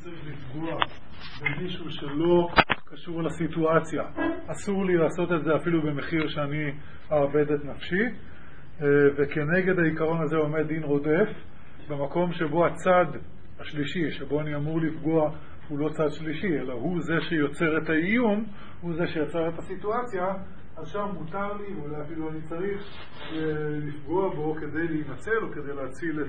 צריך לפגוע במישהו שלא קשור לסיטואציה. אסור לי לעשות את זה אפילו במחיר שאני אאבד את נפשי, וכנגד העיקרון הזה עומד דין רודף. במקום שבו הצד השלישי, שבו אני אמור לפגוע, הוא לא צד שלישי, אלא הוא זה שיוצר את האיום, הוא זה שיוצר את הסיטואציה, אז שם מותר לי, ואולי אפילו אני צריך לפגוע בו כדי להינצל או כדי להציל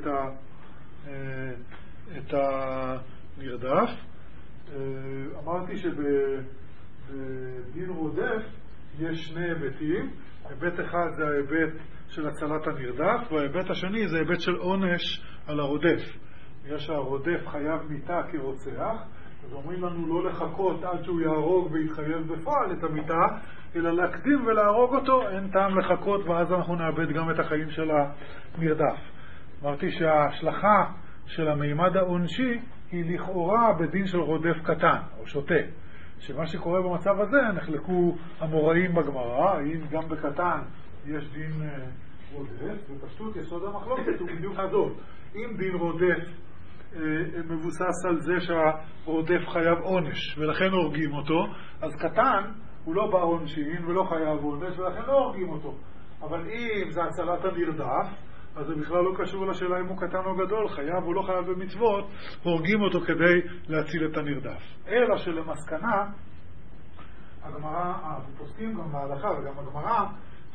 את הנרדף. אמרתי שבדין רודף יש שני היבטים. היבט אחד זה ההיבט של הצלת הנרדף, וההיבט השני זה היבט של עונש על הרודף. בגלל שהרודף חייב מיתה כרוצח, אז אומרים לנו לא לחכות עד שהוא יהרוג ויתחייב בפועל את המיתה, אלא להקדים ולהרוג אותו. אין טעם לחכות, ואז אנחנו נאבד גם את החיים של הנרדף. אמרתי שההשלכה של המימד העונשי היא לכאורה בדין של רודף קטן או שוטה. שמה שקורה במצב הזה, נחלקו המוראים בגמרא, האם גם בקטן יש דין רודף, ופשטות יסוד המחלוקת הוא בדיוק הזאת. אם דין רודף מבוסס על זה שהרודף חייב עונש ולכן הורגים אותו, אז קטן הוא לא בעונשין ולא חייב עונש ולכן לא הורגים אותו. אבל אם זה הצלת הנרדף, אז זה בכלל לא קשור לשאלה אם הוא קטן או גדול, חייב או לא חייב במצוות, הורגים אותו כדי להציל את הנרדף. אלא שלמסקנה, הגמרא, פוסקים גם בהלכה וגם הגמרא,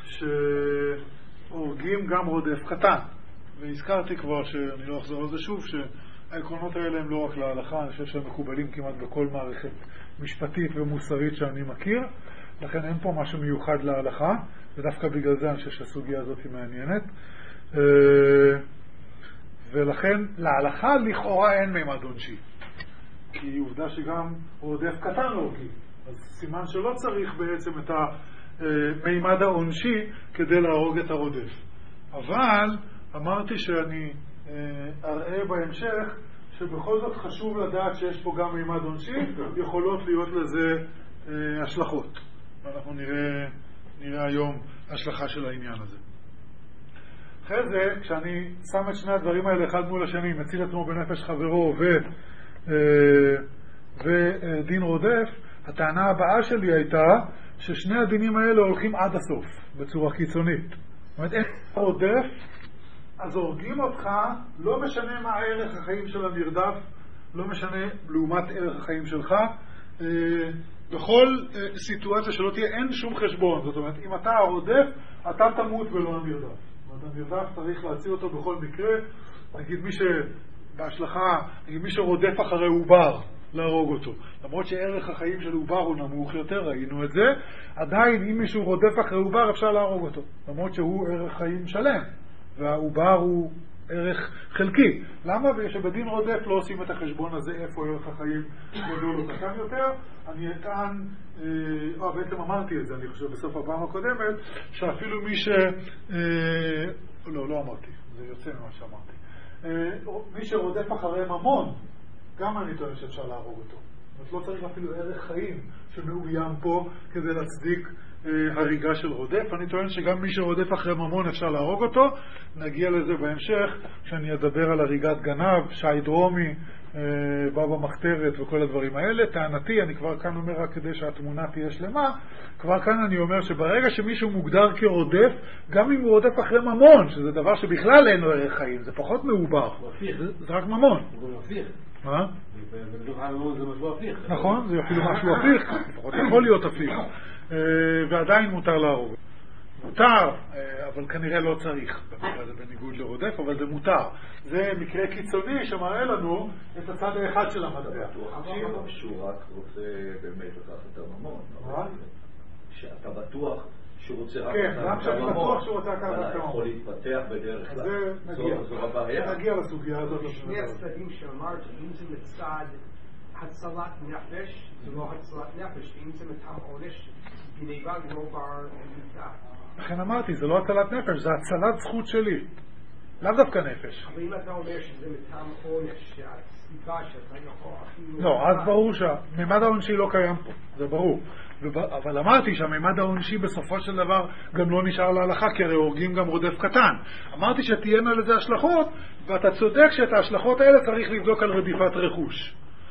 שהורגים גם רודף קטן. והזכרתי כבר, שאני לא אחזור על זה שוב, שהעקרונות האלה הם לא רק להלכה, אני חושב שהם מקובלים כמעט בכל מערכת משפטית ומוסרית שאני מכיר, לכן אין פה משהו מיוחד להלכה, ודווקא בגלל זה אני חושב שהסוגיה הזאת היא מעניינת. ולכן להלכה לכאורה אין מימד עונשי, כי עובדה שגם רודף קטן הורגים, אז סימן שלא צריך בעצם את המימד העונשי כדי להרוג את הרודף. אבל אמרתי שאני אראה בהמשך שבכל זאת חשוב לדעת שיש פה גם מימד עונשי, יכולות להיות לזה השלכות, ואנחנו נראה היום השלכה של העניין הזה. אחרי זה, כשאני שם את שני הדברים האלה אחד מול השני, מציל עצמו בנפש חברו ודין רודף, הטענה הבאה שלי הייתה ששני הדינים האלה הולכים עד הסוף, בצורה קיצונית. זאת אומרת, אין רודף, אז הורגים אותך, לא משנה מה ערך החיים של הנרדף, לא משנה לעומת ערך החיים שלך, בכל סיטואציה שלא תהיה, אין שום חשבון. זאת אומרת, אם אתה הרודף, אתה תמות ולא הנרדף. הנרדף צריך להציל אותו בכל מקרה. נגיד מי שרודף אחרי עובר, להרוג אותו. למרות שערך החיים של עובר הוא נמוך יותר, ראינו את זה, עדיין אם מישהו רודף אחרי עובר אפשר להרוג אותו. למרות שהוא ערך חיים שלם, והעובר הוא ערך חלקי. למה? בגלל שבדין רודף לא עושים את החשבון הזה, איפה ערך החיים גדול או קטן יותר. אני אטען, בעצם אמרתי את זה, אני חושב בסוף הפעם הקודמת, שאפילו מי לא אמרתי, זה יוצא ממה שאמרתי. מי שרודף אחרי ממון, גם אני טוען שאפשר להרוג אותו. זאת לא צריך אפילו ערך חיים שמאוים פה כדי להצדיק הריגה של רודף. אני טוען שגם מי שרודף אחרי ממון אפשר להרוג אותו. נגיע לזה בהמשך כשאני אדבר על הריגת גנב, שי דרומי, בבא מחתרת וכל הדברים האלה. טענתי, אני כבר כאן אומר רק כדי שהתמונה תהיה שלמה, כבר כאן אני אומר שברגע שמישהו מוגדר כרודף, גם אם הוא רודף אחרי ממון, שזה דבר שבכלל אין לו ערך חיים, זה פחות מעובר, זה רק ממון. מה? נכון, זה אפילו משהו הפיך, לפחות יכול להיות הפיך, ועדיין מותר להרוג. מותר, אבל כנראה לא צריך, זה בניגוד לרודף, אבל זה מותר. זה מקרה קיצוני שמראה לנו את הצד האחד של המטבע. שהוא רק רוצה באמת לקחת את הממון. שאתה בטוח שהוא רוצה רק כן, גם שאני בטוח שהוא רוצה לקחת את הממון. אתה יכול להתפתח בדרך כלל. זו הבעיה. נגיע לסוגיה הזאת. שני הצדדים שאמרת, אם זה מצד הצלת נפש, זה לא הצלת נפש, אם זה מטעם עונש, גניבה לא בר מיתה. לכן אמרתי, זה לא הצלת נפש, זה הצלת זכות שלי. לאו דווקא נפש. אבל אם אתה אומר שזה מטעם עונש, שהסיבה שאתה יכול אפילו... לא, אז ברור שהמימד העונשי לא קיים פה, זה ברור. אבל אמרתי שהמימד העונשי בסופו של דבר גם לא נשאר להלכה, כי הרי הורגים גם רודף קטן. אמרתי שתהיינה לזה השלכות, ואתה צודק שאת ההשלכות האלה צריך לבדוק על רדיפת רכוש.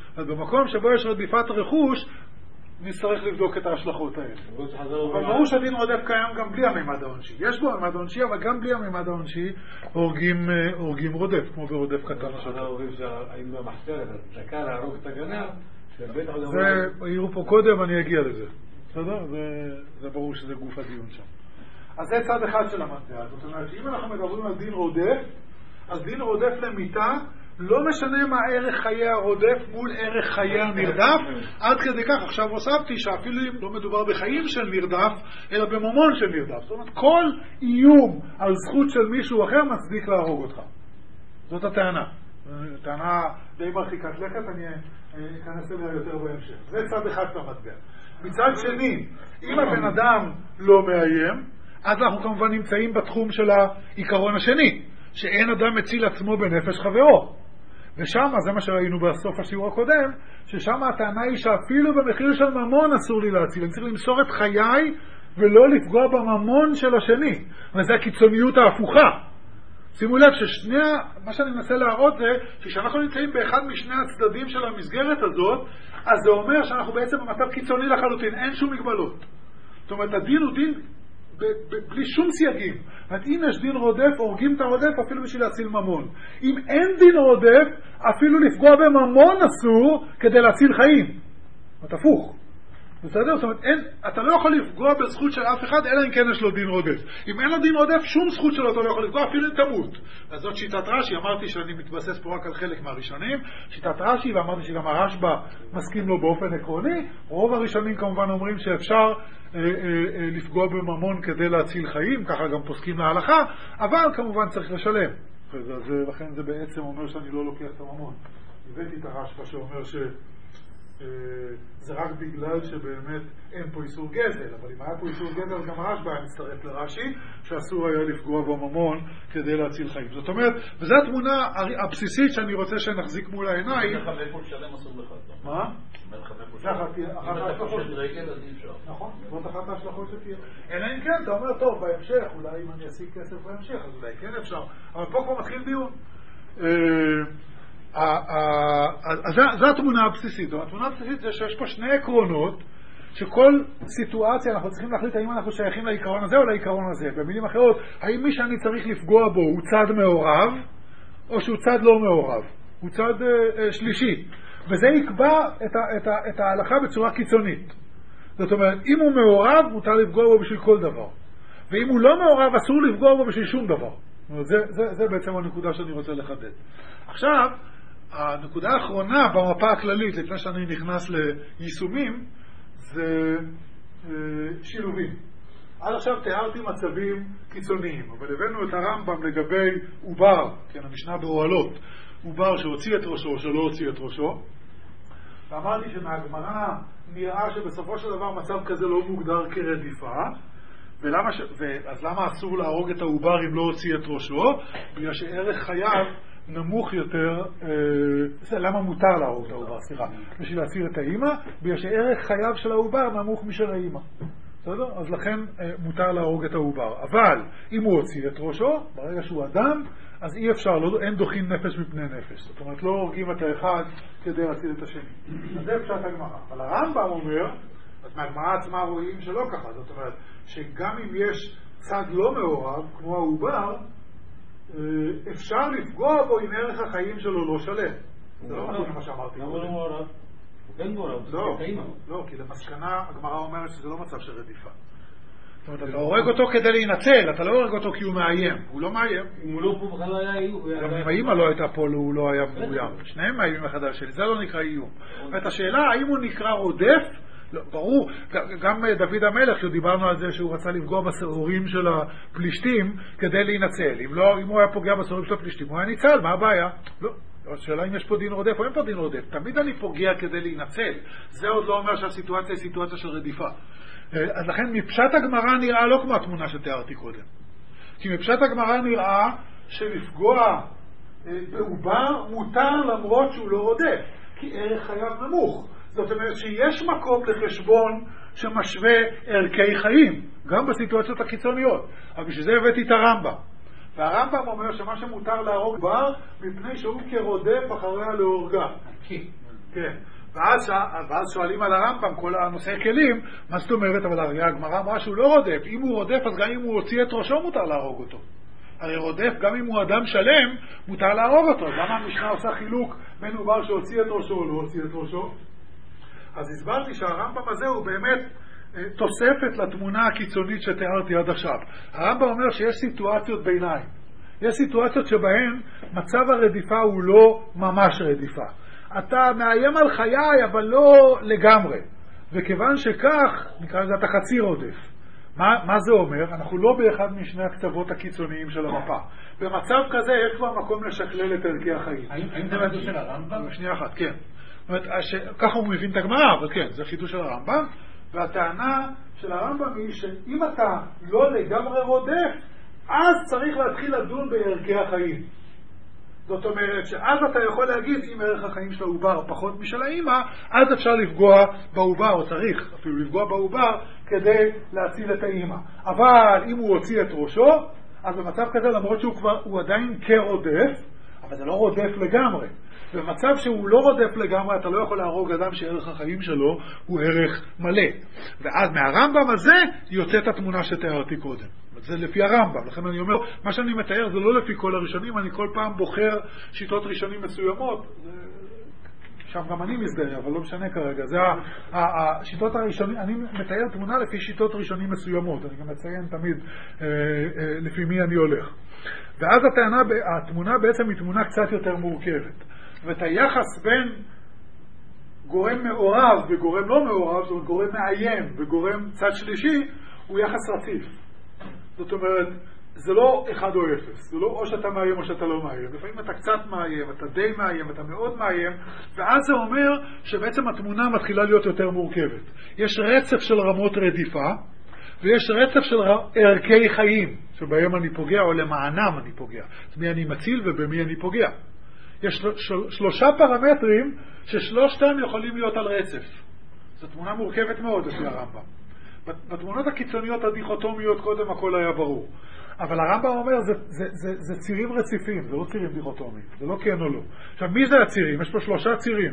אז במקום שבו יש רדיפת רכוש, נצטרך לבדוק את ההשלכות האלה. אבל ברור שהדין רודף קיים גם בלי הממד העונשי. יש בו הממד העונשי, אבל גם בלי הממד העונשי הורגים רודף, כמו ברודף קטן השוטר. אומרים שהיינו במחתרת, אז דקה להרוג את הגנב, זה העירו פה קודם, אני אגיע לזה. בסדר? זה ברור שזה גוף הדיון שם. אז זה צד אחד של המטבע. זאת אומרת, אם אנחנו מדברים על דין רודף, אז דין רודף למיתה, לא משנה מה ערך חיי הרודף מול ערך חיי הנרדף, עד כדי כך עכשיו הוספתי שאפילו אם לא מדובר בחיים של נרדף, אלא בממון של נרדף. זאת אומרת, כל איום על זכות של מישהו אחר מצדיק להרוג אותך. זאת הטענה. טענה די מרחיקת לכת, אני אכנס אליה יותר בהמשך. זה צד אחד של המטבע. מצד שני, אם הבן אדם לא מאיים, אז אנחנו כמובן נמצאים בתחום של העיקרון השני, שאין אדם מציל עצמו בנפש חברו. ושם, זה מה שראינו בסוף השיעור הקודם, ששם הטענה היא שאפילו במחיר של ממון אסור לי להציל. אני צריך למסור את חיי ולא לפגוע בממון של השני. וזה הקיצוניות ההפוכה. שימו לב מה שאני מנסה להראות זה שכשאנחנו נמצאים באחד משני הצדדים של המסגרת הזאת, אז זה אומר שאנחנו בעצם במצב קיצוני לחלוטין, אין שום מגבלות. זאת אומרת, הדין הוא דין בלי שום סייגים. אם יש דין רודף, הורגים את הרודף אפילו בשביל להציל ממון. אם אין דין רודף, אפילו לפגוע בממון אסור כדי להציל חיים. זאת הפוך. בסדר? זאת אומרת, אתה לא יכול לפגוע בזכות של אף אחד, אלא אם כן יש לו דין רודף. אם אין לו דין רודף, שום זכות שלו אתה לא יכול לפגוע, אפילו אם תמות. אז זאת שיטת רש"י, אמרתי שאני מתבסס פה רק על חלק מהראשונים. שיטת רש"י, ואמרתי שגם הרשב"א מסכים לו באופן עקרוני. רוב הראשונים כמובן אומרים שאפשר לפגוע בממון כדי להציל חיים, ככה גם פוסקים להלכה, אבל כמובן צריך לשלם. לכן זה בעצם אומר שאני לא לוקח את הממון. הבאתי את הרשב"א שאומר זה רק בגלל שבאמת אין פה איסור גזל, אבל אם היה פה איסור גזל גם הרשב"א היה מצטרף לרש"י שאסור היה לפגוע בממון כדי להציל חיים. זאת אומרת, וזו התמונה הבסיסית שאני רוצה שנחזיק מול העיניים. אם לך איפה לשלם אסור לך. מה? אם לך איפה לשלם. אם אתה פושט רגל אז אי אפשר. נכון, זאת אחת ההשלכות שתהיה. אלא אם כן, אתה אומר, טוב, בהמשך, אולי אם אני אשיג כסף בהמשך, אז אולי כן אפשר. אבל פה כבר מתחיל דיון. זו התמונה הבסיסית. התמונה הבסיסית זה שיש פה שני עקרונות שכל סיטואציה אנחנו צריכים להחליט האם אנחנו שייכים לעיקרון הזה או לעיקרון הזה. במילים אחרות, האם מי שאני צריך לפגוע בו הוא צד מעורב או שהוא צד לא מעורב, הוא צד שלישי, וזה יקבע את ההלכה בצורה קיצונית. זאת אומרת, אם הוא מעורב מותר לפגוע בו בשביל כל דבר, ואם הוא לא מעורב אסור לפגוע בו בשביל שום דבר. זה בעצם הנקודה שאני רוצה לחדד. עכשיו, הנקודה האחרונה במפה הכללית, לפני שאני נכנס ליישומים, זה שילובים. עד עכשיו תיארתי מצבים קיצוניים, אבל הבאנו את הרמב"ם לגבי עובר, כן, המשנה באוהלות, עובר שהוציא את ראשו או שלא הוציא את ראשו, ואמרתי שמהגמרא נראה שבסופו של דבר מצב כזה לא מוגדר כרדיפה, אז למה אסור להרוג את העובר אם לא הוציא את ראשו? בגלל שערך חייו נמוך יותר, למה מותר להרוג את העובר? סליחה, בשביל להציל את האמא, בגלל שערך חייו של העובר נמוך משל האמא. בסדר? אז לכן מותר להרוג את העובר. אבל אם הוא הוציא את ראשו, ברגע שהוא אדם, אז אי אפשר, אין דוחים נפש מפני נפש. זאת אומרת, לא הורגים את האחד כדי להציל את השני. אז זה פשט הגמרא. אבל הרמב"ם אומר, אז מהגמרא עצמה רואים שלא ככה. זאת אומרת, שגם אם יש צד לא מעורב, כמו העובר, אפשר לפגוע בו אם ערך החיים שלו לא שלם. זה לא נכון מה שאמרתי. למה לא מעורב? הוא כן מעורב. לא, כי למסקנה הגמרא אומרת שזה לא מצב של רדיפה. זאת אומרת, אתה הורג אותו כדי להינצל, אתה לא הורג אותו כי הוא מאיים. הוא לא מאיים. אם הוא לא פה בכלל היה איום. גם אם האמא לא הייתה פה, הוא לא היה מאוים. שניהם מאיימים אחד על השני, זה לא נקרא איום. ואת השאלה, האם הוא נקרא רודף? לא, ברור, גם דוד המלך שדיברנו על זה שהוא רצה לפגוע בסעורים של הפלישתים כדי להינצל. אם הוא היה פוגע בסעורים של הפלישתים, הוא היה ניצל, מה הבעיה? לא. השאלה אם יש פה דין רודף או אין פה דין רודף. תמיד אני פוגע כדי להינצל. זה עוד לא אומר שהסיטואציה היא סיטואציה של רדיפה. אז לכן מפשט הגמרא נראה לא כמו התמונה שתיארתי קודם. כי מפשט הגמרא נראה שלפגוע בעובר מותר למרות שהוא לא רודף, כי ערך חייו נמוך. זאת אומרת שיש מקום לחשבון שמשווה ערכי חיים, גם בסיטואציות הקיצוניות. אבל בשביל זה הבאתי את הרמב"ם. והרמב"ם אומר שמה שמותר להרוג בר, מפני שהוא כרודף אחריה להורגה. כן. ואז שואלים על הרמב"ם, כל הנושא כלים, מה זאת אומרת? אבל הרי הגמרא אמרה שהוא לא רודף. אם הוא רודף, אז גם אם הוא הוציא את ראשו, מותר להרוג אותו. הרי רודף, גם אם הוא אדם שלם, מותר להרוג אותו. למה המשנה עושה חילוק בין עובר שהוציא את ראשו או לא הוציא את ראשו? אז הסברתי שהרמב"ם הזה הוא באמת תוספת לתמונה הקיצונית שתיארתי עד עכשיו. הרמב"ם אומר שיש סיטואציות ביניים. יש סיטואציות שבהן מצב הרדיפה הוא לא ממש רדיפה. אתה מאיים על חיי, אבל לא לגמרי. וכיוון שכך, נקרא לזה אתה חצי רודף. מה זה אומר? אנחנו לא באחד משני הקצוות הקיצוניים של המפה. במצב כזה יש כבר מקום לשקלל את ערכי החיים. האם זה חידוש של הרמב"ם? שנייה אחת, כן. זאת אומרת, ככה הוא מבין את הגמרא, אבל כן, זה חידוש של הרמב"ם. והטענה של הרמב"ם היא שאם אתה לא לגמרי רודף, אז צריך להתחיל לדון בערכי החיים. זאת אומרת שאז אתה יכול להגיד, אם ערך החיים של העובר פחות משל האמא, אז אפשר לפגוע בעובר, או צריך אפילו לפגוע בעובר, כדי להציל את האמא. אבל אם הוא הוציא את ראשו, אז במצב כזה, למרות שהוא עדיין כרודף, אבל זה לא רודף לגמרי. במצב שהוא לא רודף לגמרי, אתה לא יכול להרוג אדם שערך החיים שלו הוא ערך מלא. ואז מהרמב"ם הזה יוצאת התמונה שתיארתי קודם. זה לפי הרמב"ם. לכן אני אומר, מה שאני מתאר זה לא לפי כל הראשונים, אני כל פעם בוחר שיטות ראשונים מסוימות. שם גם אני מזדהה, אבל לא משנה כרגע. זה השיטות הראשונים, אני מתאר תמונה לפי שיטות ראשונים מסוימות. אני גם מציין תמיד לפי מי אני הולך. ואז התמונה בעצם היא תמונה קצת יותר מורכבת. ואת היחס בין גורם מעורב וגורם לא מעורב, זאת אומרת גורם מאיים וגורם צד שלישי, הוא יחס רציף. זאת אומרת, זה לא 1 או 0, זה לא או שאתה מאיים או שאתה לא מאיים. לפעמים אתה קצת מאיים, אתה די מאיים, אתה מאוד מאיים, ואז זה אומר שבעצם התמונה מתחילה להיות יותר מורכבת. יש רצף של רמות רדיפה, ויש רצף של ערכי חיים, שבהם אני פוגע או למענם אני פוגע. במי אני מציל ובמי אני פוגע. יש 3 פרמטרים ששלושתם יכולים להיות על רצף. זו תמונה מורכבת מאוד לפי הרמב"ם. בתמונות הקיצוניות הדיכוטומיות קודם הכל היה ברור. אבל הרמב"ם אומר זה צירים רציפים, זה לא צירים דיכוטומיים, זה לא כן או לא. עכשיו מי זה הצירים? יש פה 3 צירים.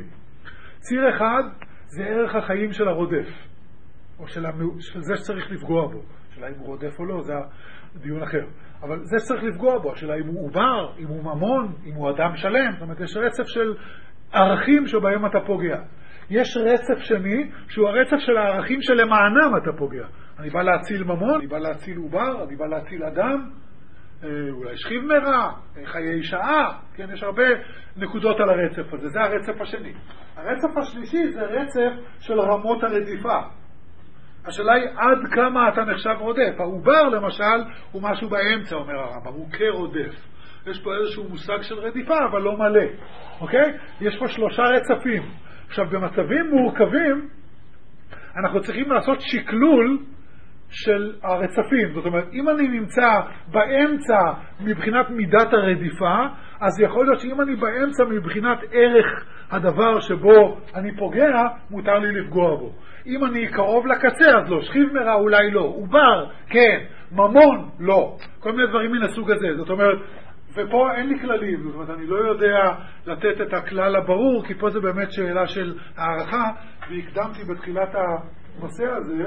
ציר אחד זה ערך החיים של הרודף, או של זה שצריך לפגוע בו. השאלה אם הוא רודף או לא, זה דיון אחר. אבל זה שצריך לפגוע בו, השאלה אם הוא עובר, אם הוא ממון, אם הוא אדם שלם. זאת אומרת, יש רצף של ערכים שבהם אתה פוגע. יש רצף שני, שהוא הרצף של הערכים שלמענם אתה פוגע. אני בא להציל ממון, אני בא להציל עובר, אני בא להציל אדם, אולי שכיב מרע, חיי שעה, כן, יש הרבה נקודות על הרצף הזה, זה הרצף השני. הרצף השלישי זה רצף של רמות הרדיפה. השאלה היא עד כמה אתה נחשב רודף. העובר למשל הוא משהו באמצע, אומר הרמב"ם, הוא כרודף. יש פה איזשהו מושג של רדיפה, אבל לא מלא. אוקיי? יש פה 3 רצפים. עכשיו, במצבים מורכבים, אנחנו צריכים לעשות שקלול של הרצפים. זאת אומרת, אם אני נמצא באמצע מבחינת מידת הרדיפה, אז יכול להיות שאם אני באמצע מבחינת ערך הדבר שבו אני פוגע, מותר לי לפגוע בו. אם אני קרוב לקצה, אז לא. שכיב מרע אולי לא. עובר, כן. ממון, לא. כל מיני דברים מן הסוג הזה. זאת אומרת, ופה אין לי כללים. זאת אומרת, אני לא יודע לתת את הכלל הברור, כי פה זה באמת שאלה של הערכה, והקדמתי בתחילת הנושא הזה,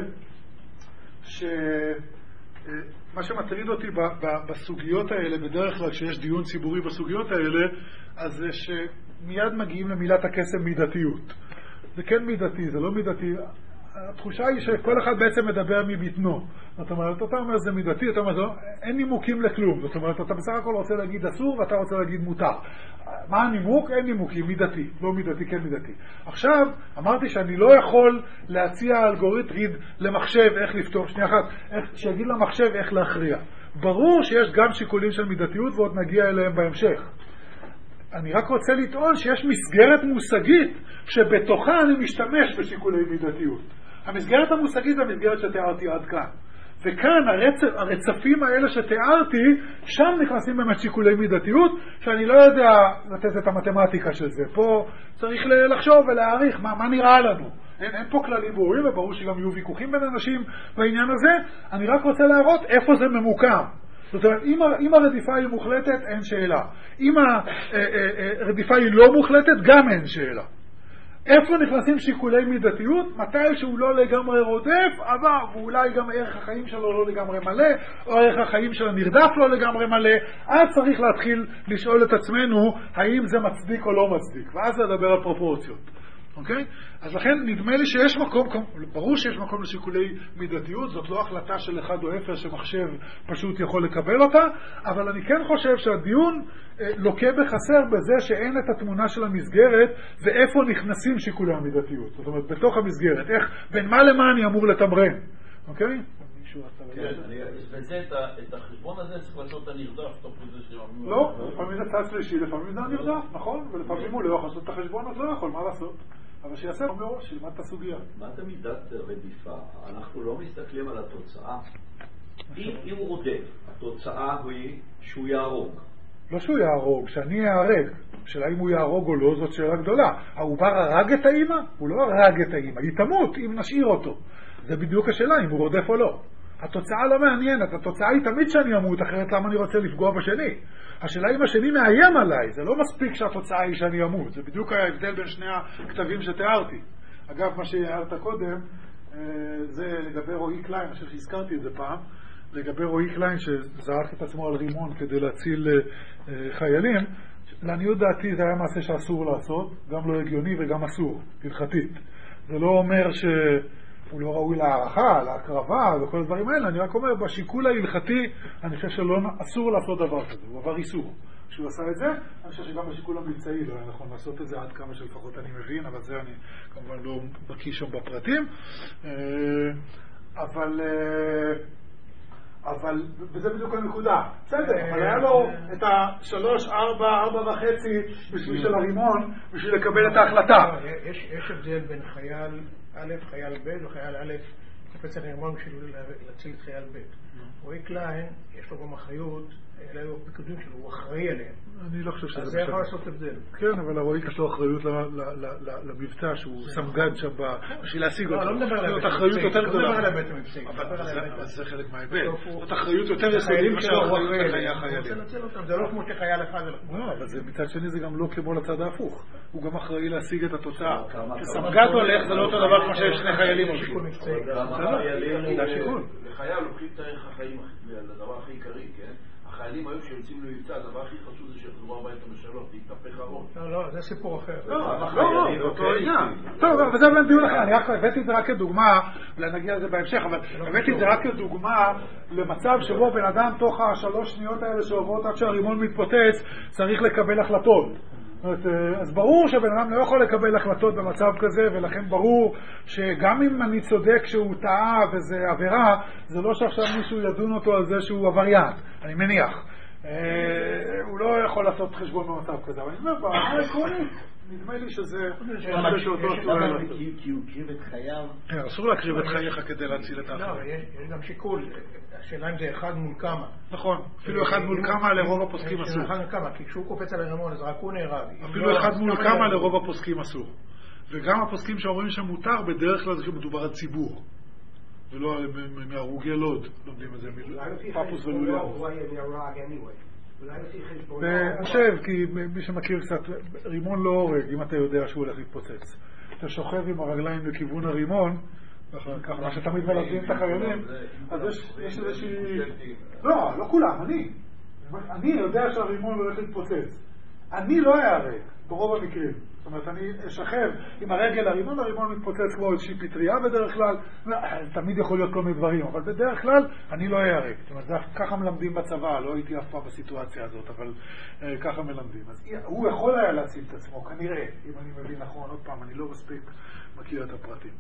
שמה שמטריד אותי בסוגיות האלה, בדרך כלל כשיש דיון ציבורי בסוגיות האלה, אז זה שמיד מגיעים למילת הקסם מידתיות. זה כן מידתי, זה לא מידתי. התחושה היא שכל אחד בעצם מדבר מבטנו. זאת אומרת, אתה אומר זה מידתי, אתה אומר, אין נימוקים לכלום. זאת אומרת, אתה בסך הכל רוצה להגיד אסור ואתה רוצה להגיד מותר. מה הנימוק? אין נימוקים, מידתי. לא מידתי, כן מידתי. עכשיו, אמרתי שאני לא יכול להציע אלגוריתם למחשב איך לפתור, שנייה אחת, שיגיד למחשב איך להכריע. ברור שיש גם שיקולים של מידתיות ועוד נגיע אליהם בהמשך. אני רק רוצה לטעון שיש מסגרת מושגית שבתוכה אני משתמש בשיקולי מידתיות. המסגרת המושגית זה המסגרת שתיארתי עד כאן. וכאן הרצפים האלה שתיארתי, שם נכנסים באמת שיקולי מידתיות, שאני לא יודע לתת את המתמטיקה של זה. פה צריך לחשוב ולהעריך מה נראה לנו. אין פה כללים ברורים, וברור שגם יהיו ויכוחים בין אנשים בעניין הזה. אני רק רוצה להראות איפה זה ממוקם. זאת אומרת, אם הרדיפה היא מוחלטת, אין שאלה. אם הרדיפה היא לא מוחלטת, גם אין שאלה. איפה נכנסים שיקולי מידתיות? מתי שהוא לא לגמרי רודף, אבל ואולי גם ערך החיים שלו לא לגמרי מלא, או ערך החיים של הנרדף לא לגמרי מלא, אז צריך להתחיל לשאול את עצמנו האם זה מצדיק או לא מצדיק, ואז לדבר על פרופורציות. אוקיי? אז לכן נדמה לי שיש מקום, ברור שיש מקום לשיקולי מידתיות, זאת לא החלטה של 1 או 0 שמחשב פשוט יכול לקבל אותה, אבל אני כן חושב שהדיון לוקה בחסר בזה שאין את התמונה של המסגרת ואיפה נכנסים שיקולי המידתיות. זאת אומרת, בתוך המסגרת, איך, בין מה למה אני אמור לתמרן. אוקיי? וזה את החשבון הזה צריך לעשות הנרדף תוך כדי שאומרים... לא, לפעמים זה צד שלישי, לפעמים זה הנרדף, נכון? ולפעמים הוא לא יכול לעשות את החשבון, אז לא יכול, מה לעשות? אבל שיעשה מראש, שילמד את הסוגיה. מה זה מידת רדיפה? אנחנו לא מסתכלים על התוצאה. אם הוא רודף, התוצאה היא שהוא יהרוג. לא שהוא יהרוג, שאני יהרג. שאלה אם הוא יהרוג או לא, זאת שאלה גדולה. העובר הרג את האמא? הוא לא הרג את האמא, היא תמות אם נשאיר אותו. זה בדיוק השאלה, אם הוא רודף או לא. התוצאה לא מעניינת, התוצאה היא תמיד שאני אמות, אחרת למה אני רוצה לפגוע בשני? השאלה אם השני מאיים עליי, זה לא מספיק שהתוצאה היא שאני אמות, זה בדיוק ההבדל בין שני הכתבים שתיארתי. אגב, מה שהערת קודם, זה לגבי רועי קליין, אני חושב שהזכרתי את זה פעם, לגבי רועי קליין שזרק את עצמו על רימון כדי להציל חיילים, לעניות דעתי זה היה מעשה שאסור לעשות, גם לא הגיוני וגם אסור, הלכתית. זה לא אומר הוא לא ראוי להערכה, להקרבה וכל הדברים האלה, אני רק אומר, בשיקול ההלכתי, אני חושב שאסור לעשות דבר כזה, הוא עבר איסור. כשהוא עשה את זה, אני חושב שגם בשיקול המבצעי לא היה נכון לעשות את זה, עד כמה שלפחות אני מבין, אבל זה אני כמובן לא בקיא שם בפרטים. אבל, וזה בדיוק הנקודה. בסדר, אבל היה לו את 3, 4, 4.5 בשביל של הרימון, בשביל לקבל את ההחלטה. יש הבדל בין חייל א', חייל ב' וחייל א', קופץ על הרימון בשביל להציל את חייל ב'. רועי קליין, יש לו גם אחריות, אלה היו הפיקודים שלו, הוא אחראי עליהם. אני לא חושב שזה... אז זה יכול לעשות הבדל. כן, אבל הרועי יש לו אחריות למבצע שהוא סמגד שם בשביל להשיג אותו. לא מדבר על זאת אחריות יותר גדולה. לא מדבר על הבית המבצעי. אבל זה חלק מההיבט. זאת אחריות יותר יסודית מאשר אחריות לחיי החיילים. זה לא כמו שחייל אחד. לא, אבל מצד שני זה גם לא כמו לצד ההפוך. הוא גם אחראי להשיג את התוצאה. כשסמגד הולך זה לא אותו דבר כמו שיש שני חיילים הולכים. זה השיקול. לחייל לוקחים את הערך החיים לדבר הכי עיקרי, כן? החיילים היום שיוצאים למבצע, הדבר הכי חשוב זה שיחזרו הביתה בשלום, להתהפך הראש. לא, זה סיפור אחר. לא, אותו עניין. טוב, אבל זה באמת דיון אחר. אני הבאתי את זה רק כדוגמה, אולי נגיע לזה בהמשך, אבל הבאתי את זה רק כדוגמה למצב שבו בן אדם תוך 3 שניות האלה שעוברות עד שהרימון מתפוצץ, צריך לקבל החלטות. אז ברור שבן אדם לא יכול לקבל החלטות במצב כזה, ולכן ברור שגם אם אני צודק שהוא טעה וזה עבירה, זה לא שעכשיו מישהו ידון אותו על זה שהוא עבריין, אני מניח. הוא לא יכול לעשות חשבון במצב כזה, אבל אני אומר, בעיה עקרונית, נדמה לי שזה... כי הוא הקריב את חייו. אסור להקריב את חייך כדי להציל את האחר. לא, יש גם שיקול. השאלה אם זה אחד מול כמה. נכון, אפילו אחד מול כמה לרוב הפוסקים אסור. אחד מול כמה, כי כשהוא קופץ על הרימון אז רק הוא נהרג. אפילו אחד מול כמה לרוב הפוסקים אסור. וגם הפוסקים שאומרים שמותר, בדרך כלל זה שמדובר על ציבור. ולא מהרוגי לוד, לומדים את זה, פפוס ולוליאנוס. אני חושב, כי מי שמכיר קצת, רימון לא הורג אם אתה יודע שהוא הולך להתפוצץ. אתה שוכב עם הרגליים לכיוון הרימון, ככה מה שתמיד מלמדים את החיילים, אז יש איזושהי... לא כולם, אני יודע שהרימון הולך להתפוצץ. אני לא אערג, ברוב המקרים. זאת אומרת, אני אשכב עם הרגל הרימון, הרימון מתפוצץ כמו איזושהי פטריה בדרך כלל, תמיד יכול להיות כל מיני דברים, אבל בדרך כלל אני לא אערג. זאת אומרת, ככה מלמדים בצבא, לא הייתי אף פעם בסיטואציה הזאת, אבל ככה מלמדים. אז הוא יכול היה להציל את עצמו, כנראה, אם אני מבין נכון, עוד פעם, אני לא מספיק מכיר את הפרטים.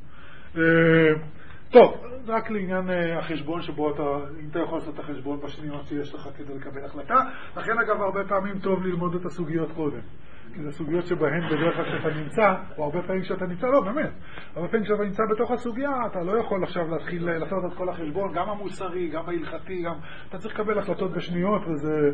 טוב, רק לעניין החשבון שבו אם אתה יכול לעשות את החשבון בשניות שיש לך כדי לקבל החלטה, לכן אגב הרבה פעמים טוב ללמוד את הסוגיות קודם. כי זה סוגיות שבהן בדרך כלל שאתה נמצא, או הרבה פעמים שאתה נמצא, לא באמת, הרבה פעמים שאתה נמצא בתוך הסוגיה, אתה לא יכול עכשיו להתחיל לעשות את כל החשבון, גם המוסרי, גם ההלכתי, גם... אתה צריך לקבל החלטות בשניות, וזה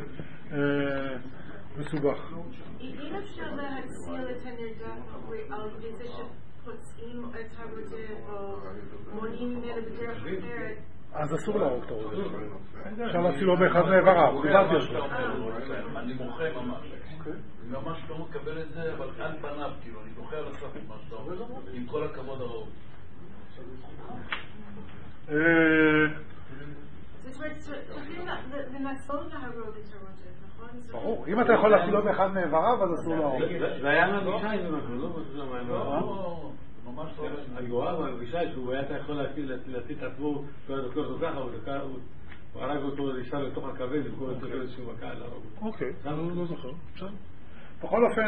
מסובך. אם אפשר להציל את הנרדף על ידי שפוצעים את הרודף או מונעים ממנו בדרך אחרת, אז אסור להרוג את הרודף. אפשר להצילו באחד מאיבריו. אני מוחה ממש. ממש לא מקבל את זה, אבל על פניו, כאילו, אני דוחה על הסף מה שאתה אומר, עם כל הכבוד הראוי. ברור, אם אתה יכול להצילו באחד מאיבריו, אז אסור להרוג. זה היה מהבישי, זה לא, ממש לא. הגורל מהבישי, שהוא היה יכול להציל את עצמו, הוא היה דוקר אותו ככה, הוא הרג אותו להישאר לתוך הכבד, וכל אותו איזשהו מכה על הרוב. אוקיי, לא זוכר. בכל אופן,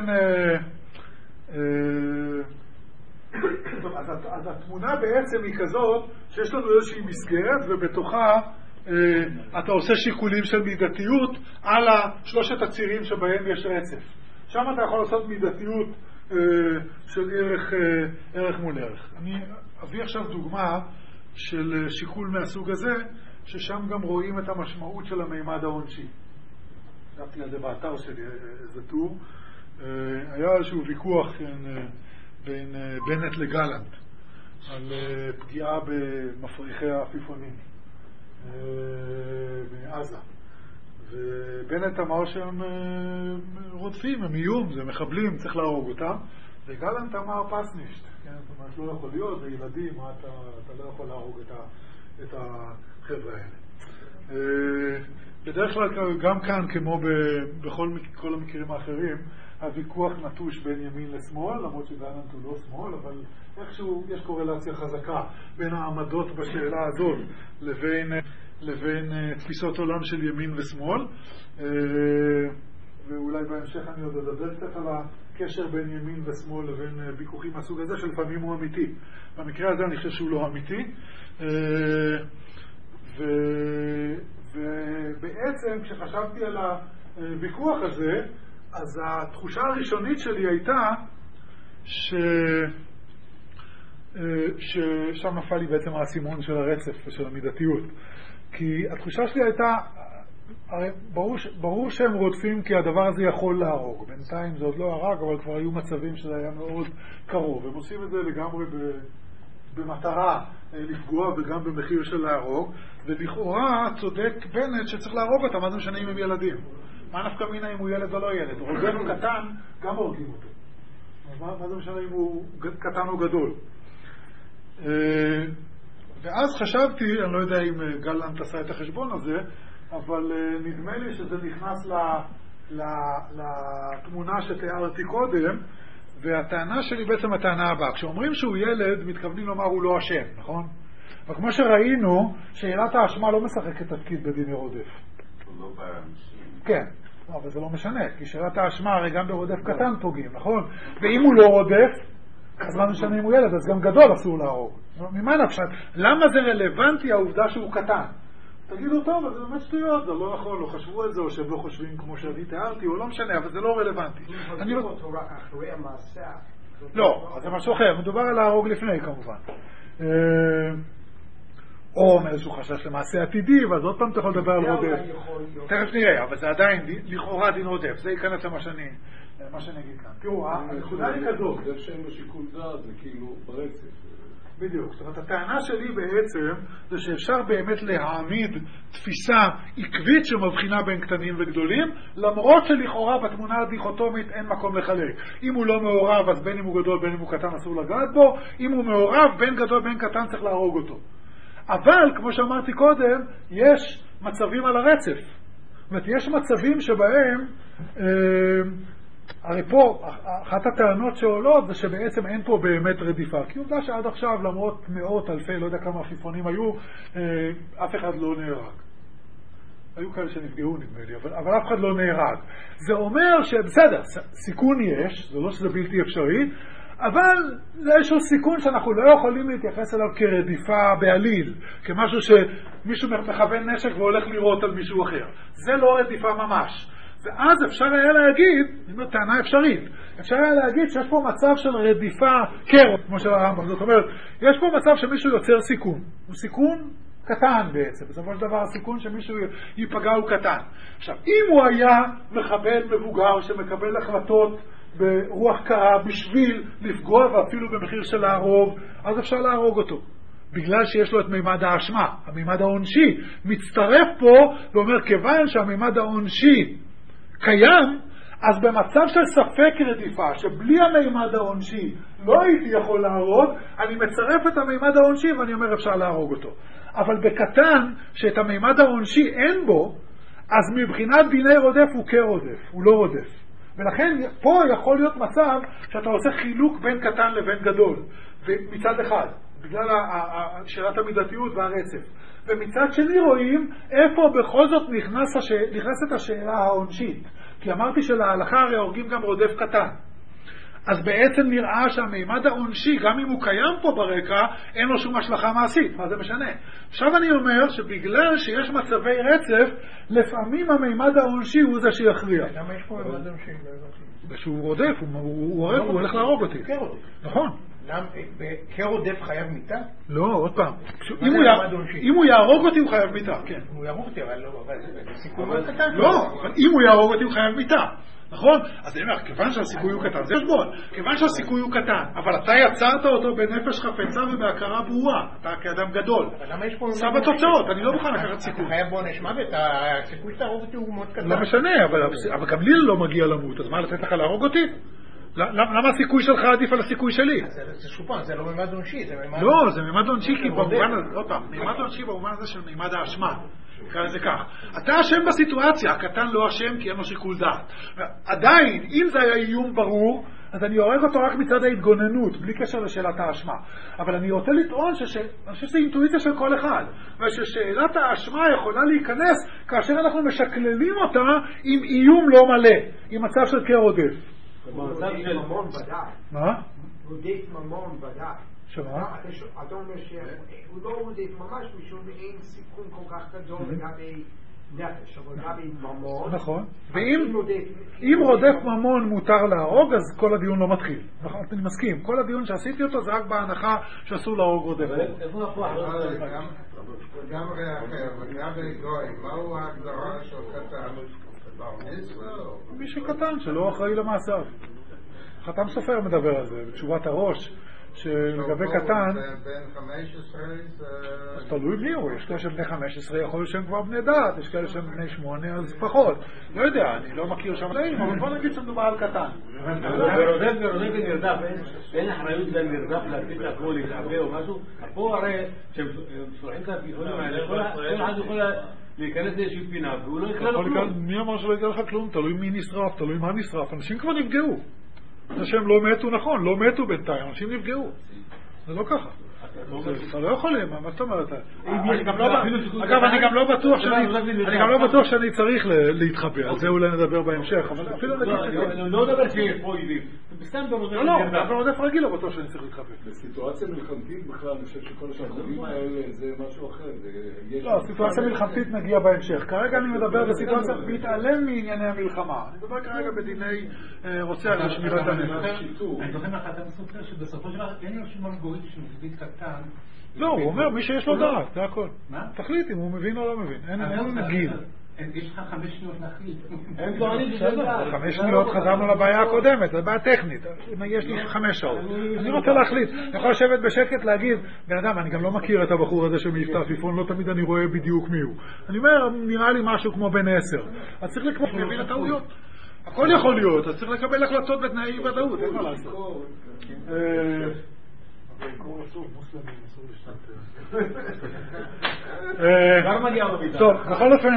אז התמונה בעצם היא כזאת שיש לנו איזושהי מסגרת ובתוכה אתה עושה שיקולים של מידתיות על שלושת הצירים שבהם יש רצף. שם אתה יכול לעשות מידתיות של ערך מול ערך. אני אביא עכשיו דוגמה של שיקול מהסוג הזה, ששם גם רואים את המשמעות של המימד העונשי. כתבתי על זה באתר שלי, איזה טור. היה איזשהו ויכוח בין בנט לגלנט על פגיעה במפריחי העפיפונים בעזה. ובנט אמר שהם רודפים, הם איום, זה מחבלים, צריך להרוג אותם. וגלנט אמר פסנישט, כן? זאת אומרת, לא יכול להיות, זה ילדים, אתה לא יכול להרוג את החבר'ה האלה. בדרך כלל גם כאן, כמו בכל המקרים האחרים, הוויכוח נטוש בין ימין לשמאל, למרות שגלנט הוא לא שמאל, אבל איכשהו יש קורלציה חזקה בין העמדות בשאלה הזאת לבין תפיסות עולם של ימין ושמאל. ואולי בהמשך אני עוד אדבר קצת על הקשר בין ימין ושמאל לבין ויכוחים מהסוג הזה, שלפעמים הוא אמיתי. במקרה הזה אני חושב שהוא לא אמיתי. ובעצם כשחשבתי על הוויכוח הזה, אז התחושה הראשונית שלי הייתה ששם נפל לי בעצם האסימון של הרצף ושל המידתיות. כי התחושה שלי הייתה, הרי ברור שהם רודפים כי הדבר הזה יכול להרוג. בינתיים זה עוד לא הרג, אבל כבר היו מצבים שזה היה מאוד קרוב. הם עושים את זה לגמרי במטרה לפגוע וגם במחיר של להרוג. ולכאורה צודק בנט שצריך להרוג אותם, מה זה משנה אם הם ילדים? מה נפקא מינה אם הוא ילד או לא ילד? רודף קטן, גם הורגים אותו. מה זה משנה אם הוא קטן או גדול? ואז חשבתי, אני לא יודע אם גלנט עשה את החשבון הזה, אבל נדמה לי שזה נכנס לתמונה שתיארתי קודם, והטענה שלי בעצם הטענה הבאה. כשאומרים שהוא ילד, מתכוונים לומר הוא לא אשם, נכון? אבל כמו שראינו, שאלת האשמה לא משחקת תפקיד בדיני רודף. הוא לא באנשים. כן, אבל זה לא משנה, כי שאלת האשמה הרי גם ברודף קטן פוגעים, נכון? ואם הוא לא רודף, אז מה משנה אם הוא ילד? אז גם גדול אסור להרוג. ממה נפשט? למה זה רלוונטי העובדה שהוא קטן? תגידו טוב, אבל זה באמת שטויות, זה לא נכון, לא חשבו את זה, או שהם לא חושבים כמו שאני תיארתי, או לא משנה, אבל זה לא רלוונטי. לא, אז זה משהו אחר, מדובר על להרוג לפני כמובן. או מאיזשהו חשש למעשה עתידי, ואז עוד פעם אתה יכול לדבר על רודף. תכף נראה, אבל זה עדיין לכאורה דין רודף, זה ייכנס למה שאני אגיד כאן. תראו, הנקודה היא כזאת. זה שאין בשיקול דעת, זה כאילו ברצף. בדיוק, זאת אומרת, הטענה שלי בעצם זה שאפשר באמת להעמיד תפיסה עקבית שמבחינה בין קטנים וגדולים, למרות שלכאורה בתמונה הדיכוטומית אין מקום לחלק. אם הוא לא מעורב, אז בין אם הוא גדול, בין אם הוא קטן, אסור לגעת בו. אם הוא מעורב, בין גדול, בין קטן, צריך להרוג אותו. אבל, כמו שאמרתי קודם, יש מצבים על הרצף. זאת אומרת, יש מצבים שבהם, הרי פה, אחת הטענות שעולות זה שבעצם אין פה באמת רדיפה. כי עובדה שעד עכשיו, למרות מאות אלפי, לא יודע כמה עפיפונים היו, אף אחד לא נהרג. היו כאלה שנפגעו נדמה לי, אבל אף אחד לא נהרג. זה אומר שבסדר, סיכון יש, זה לא שזה בלתי אפשרי, אבל זה איזשהו סיכון שאנחנו לא יכולים להתייחס אליו כרדיפה בעליל, כמשהו שמישהו מכוון נשק והולך לירות על מישהו אחר. זה לא רדיפה ממש. ואז אפשר היה להגיד, זאת אומרת, טענה אפשרית, אפשר היה להגיד שיש פה מצב של רדיפה קרו, כמו של הרמב"ם. זאת אומרת, יש פה מצב שמישהו יוצר סיכון. הוא סיכון קטן בעצם. בסופו של דבר הסיכון שמישהו ייפגע הוא קטן. עכשיו, אם הוא היה מחבל מבוגר שמקבל החלטות ברוח קרה בשביל לפגוע ואפילו במחיר של להרוג, אז אפשר להרוג אותו. בגלל שיש לו את מימד האשמה. המימד העונשי מצטרף פה ואומר, כיוון שהמימד העונשי קיים, אז במצב של ספק רדיפה, שבלי המימד העונשי לא הייתי יכול להרוג, אני מצרף את המימד העונשי ואני אומר אפשר להרוג אותו. אבל בקטן, שאת המימד העונשי אין בו, אז מבחינת דיני רודף הוא כרודף, הוא לא רודף. ולכן פה יכול להיות מצב שאתה עושה חילוק בין קטן לבין גדול, מצד אחד, בגלל שאלת המידתיות והרצף. ומצד שני רואים איפה בכל זאת נכנסת השאלה העונשית. כי אמרתי שלהלכה הרי הורגים גם רודף קטן. אז בעצם נראה שהמימד העונשי, גם אם הוא קיים פה ברקע, אין לו שום השלכה מעשית. מה זה משנה? עכשיו אני אומר שבגלל שיש מצבי רצף, לפעמים המימד העונשי הוא זה שיכריע. למה יש פה מימד עונשי? שהוא רודף, הוא הולך להרוג אותי. נכון. כרודף חייב מיתה? לא, עוד פעם. אם הוא יהרוג אותי הוא חייב מיתה, כן. הוא יהרוג אותי, אבל זה סיכוי מאוד קטן. לא, אבל אם הוא יהרוג אותי הוא חייב מיתה. נכון? אז אני אומר, כיוון שהסיכוי הוא קטן, זה חשבון. כיוון שהסיכוי הוא קטן, אבל אתה יצרת אותו בנפש חפצה ובהכרה ברורה. אתה כאדם גדול. אבל למה יש פה... סע בתוצאות, אני לא מוכן לקחת סיכוי. אתה חייב בעונש מוות, הסיכוי שתהרוג אותי הוא מאוד קטן. לא משנה, אבל גם לי לא מגיע למות, אז מה, לתת לך להרוג אותי? למה הסיכוי שלך עדיף על הסיכוי שלי? זה שופן, זה לא מימד עונשי. לא, זה מימד עונשי, כי במובן הזה, עוד פעם, מימד עונשי במובן הזה של מימד האשמה. זה כך. אתה אשם בסיטואציה, הקטן לא אשם כי אין לו שיקול דעת. עדיין, אם זה היה איום ברור, אז אני הורג אותו רק מצד ההתגוננות, בלי קשר לשאלת האשמה. אבל אני רוצה לטעון אני חושב שזה אינטואיציה של כל אחד, וששאלת האשמה יכולה להיכנס כאשר אנחנו משקללים אותה עם איום לא מלא, עם מצב של כרודף. רודף ממון ודאי. מה? רודף ממון ודאי. שמה? אתה אומר שהוא לא רודף ממש משום אין סיכון כל כך גדול לגבי נפש, אבל לגבי ממון. נכון. ואם רודף ממון מותר להרוג, אז כל הדיון לא מתחיל. נכון, אני מסכים. כל הדיון שעשיתי אותו זה רק בהנחה שאסור להרוג רודף ממון. איפה הפוח? גם אחר, וגם גוי, מהו ההגדרה של קטן? מישהו קטן שלא אחראי למעשיו. חתם סופר מדבר על זה, בתשובת הראש, שלגבי קטן... בין 15 אז תלוי מי הוא, יש כאלה שבני 15 יכול להיות שהם כבר בני דת, יש כאלה שהם בני 8 אז פחות. לא יודע, אני לא מכיר שם דעים, אבל בוא נגיד שמדובר על קטן. ברודף ונרדף, אין אחריות לנרדף להציג לעצמו להתחבא או משהו. פה הרי, כשהם שולחים את הפיחונים האלה, כל אחד יכול להיכנס לאיזושהי פינה, והוא לא יקרה לו כלום. מי אמר שלא יקרה לך כלום? תלוי מי נשרף, תלוי מה נשרף. אנשים כבר נפגעו. זה שהם לא מתו, נכון, לא מתו בינתיים, אנשים נפגעו. זה לא ככה. אתה לא יכול, מה זאת אומרת? אגב, אני גם לא בטוח שאני צריך להתחבא, על זה אולי נדבר בהמשך, אבל אפילו נגיד שכן. לא נדבר שיש פה עידים. לא, ברודף רגיל לא בטוח שאני צריך להתחבא. בסיטואציה מלחמתית בכלל, אני חושב שכל השחורים האלה זה משהו אחר. לא, סיטואציה מלחמתית נגיע בהמשך. כרגע אני מדבר בסיטואציה מתעלם מענייני המלחמה. אני מדבר כרגע בדיני רוצח ושמירת הנפש. אני זוכר לך, אתה מסופר שבסופו של דבר אין לו שום אלגוריתם שמחליט קטן. לא, הוא אומר מי שיש לו דעת, זה הכל. תחליט אם הוא מבין או לא מבין. אין גיל. יש לך 5 שניות להחליט. 5 שניות חזרנו לבעיה הקודמת, זו בעיה טכנית. יש לי 5 שעות. אני רוצה להחליט. אני יכול לשבת בשקט להגיד, בן אדם, אני גם לא מכיר את הבחור הזה שמבטא עפיפון, לא תמיד אני רואה בדיוק מי הוא. אני אומר, נראה לי משהו כמו בן 10. אז צריך לקרוא, להבין את הטעויות. הכל יכול להיות, אז צריך לקבל החלטות בתנאי אי ודאות, אין מה לעשות. טוב, בכל אופן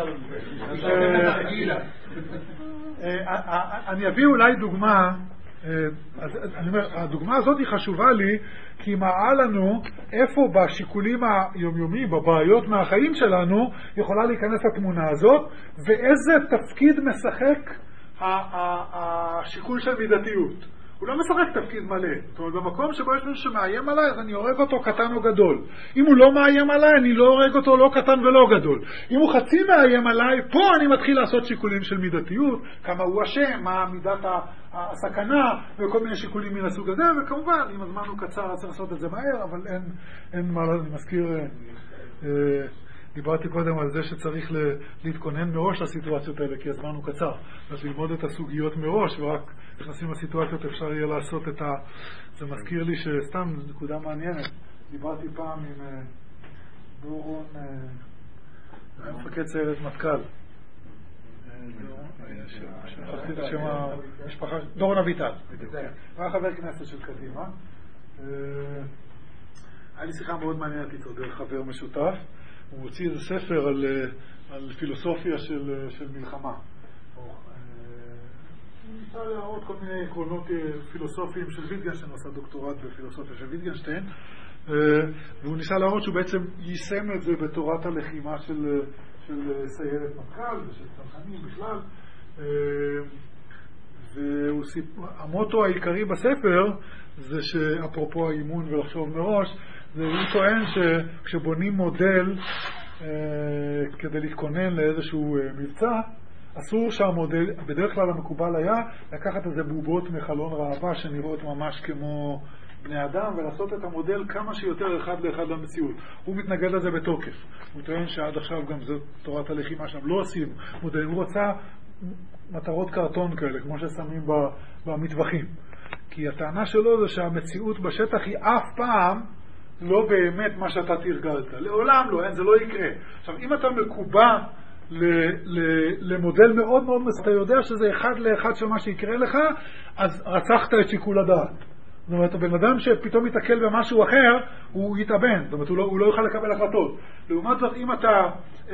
אני אביא אולי דוגמה. אני אומר, הדוגמה הזאת היא חשובה לי כי היא מראה לנו איפה בשיקולים היומיומיים, בבעיות מהחיים שלנו, יכולה להיכנס התמונה הזאת, ואיזה תפקיד משחק השיקול של מידתיות. הוא לא משחק תפקיד מלא. זאת אומרת, במקום שבו יש מישהו שמאיים עליי, אז אני הורג אותו קטן או גדול. אם הוא לא מאיים עליי, אני לא הורג אותו לא קטן ולא גדול. אם הוא חצי מאיים עליי, פה אני מתחיל לעשות שיקולים של מידתיות, כמה הוא אשם, מה מידת הסכנה, וכל מיני שיקולים מן הסוג הזה, וכמובן, אם הזמן הוא קצר, אז צריך לעשות את זה מהר, אבל אין מה, אני מזכיר, דיברתי קודם על זה שצריך להתכונן מראש לסיטואציות האלה, כי הזמן הוא קצר. אז ללמוד את הסוגיות מראש, ורק נכנסים לסיטואציות אפשר יהיה לעשות את זה מזכיר לי שסתם נקודה מעניינת. דיברתי פעם עם דורון, מפקד סיירת מטכ"ל. שכחתי את השם המשפחה, דורון אביטל. היה חבר כנסת של קדימה. היה לי שיחה מאוד מעניינת איתו דרך חבר משותף. הוא הוציא איזה ספר על פילוסופיה של מלחמה. הוא ניסה להראות כל מיני עקרונות פילוסופיים של ויטגנשטיין, עשה דוקטורט בפילוסופיה של ויטגנשטיין, והוא ניסה להראות שהוא בעצם יישם את זה בתורת הלחימה של סיירת מטכ"ל ושל צנחנים בכלל. והמוטו העיקרי בספר זה שאפרופו האימון ולחשוב מראש, הוא טוען שכשבונים מודל כדי להתכונן לאיזשהו מבצע, אסור שהמודל, בדרך כלל המקובל היה לקחת איזה בובות מחלון ראווה שנראות ממש כמו בני אדם ולעשות את המודל כמה שיותר אחד לאחד למציאות. הוא מתנגד לזה בתוקף. הוא טוען שעד עכשיו גם זאת תורת הלחימה שם, לא עושים מודל, הוא רוצה מטרות קרטון כאלה כמו ששמים במטווחים. כי הטענה שלו זה שהמציאות בשטח היא אף פעם לא באמת מה שאתה תרגלת. לעולם לא, זה לא יקרה. עכשיו, אם אתה מקובע למודל מאוד מאוד מסוים, אתה יודע שזה אחד לאחד של מה שיקרה לך, אז רצחת את שיקול הדעת. זאת אומרת, הבן אדם שפתאום יתקל במשהו אחר, הוא יתאבן. זאת אומרת, הוא לא יוכל לקבל החלטות. לעומת זאת, אם אתה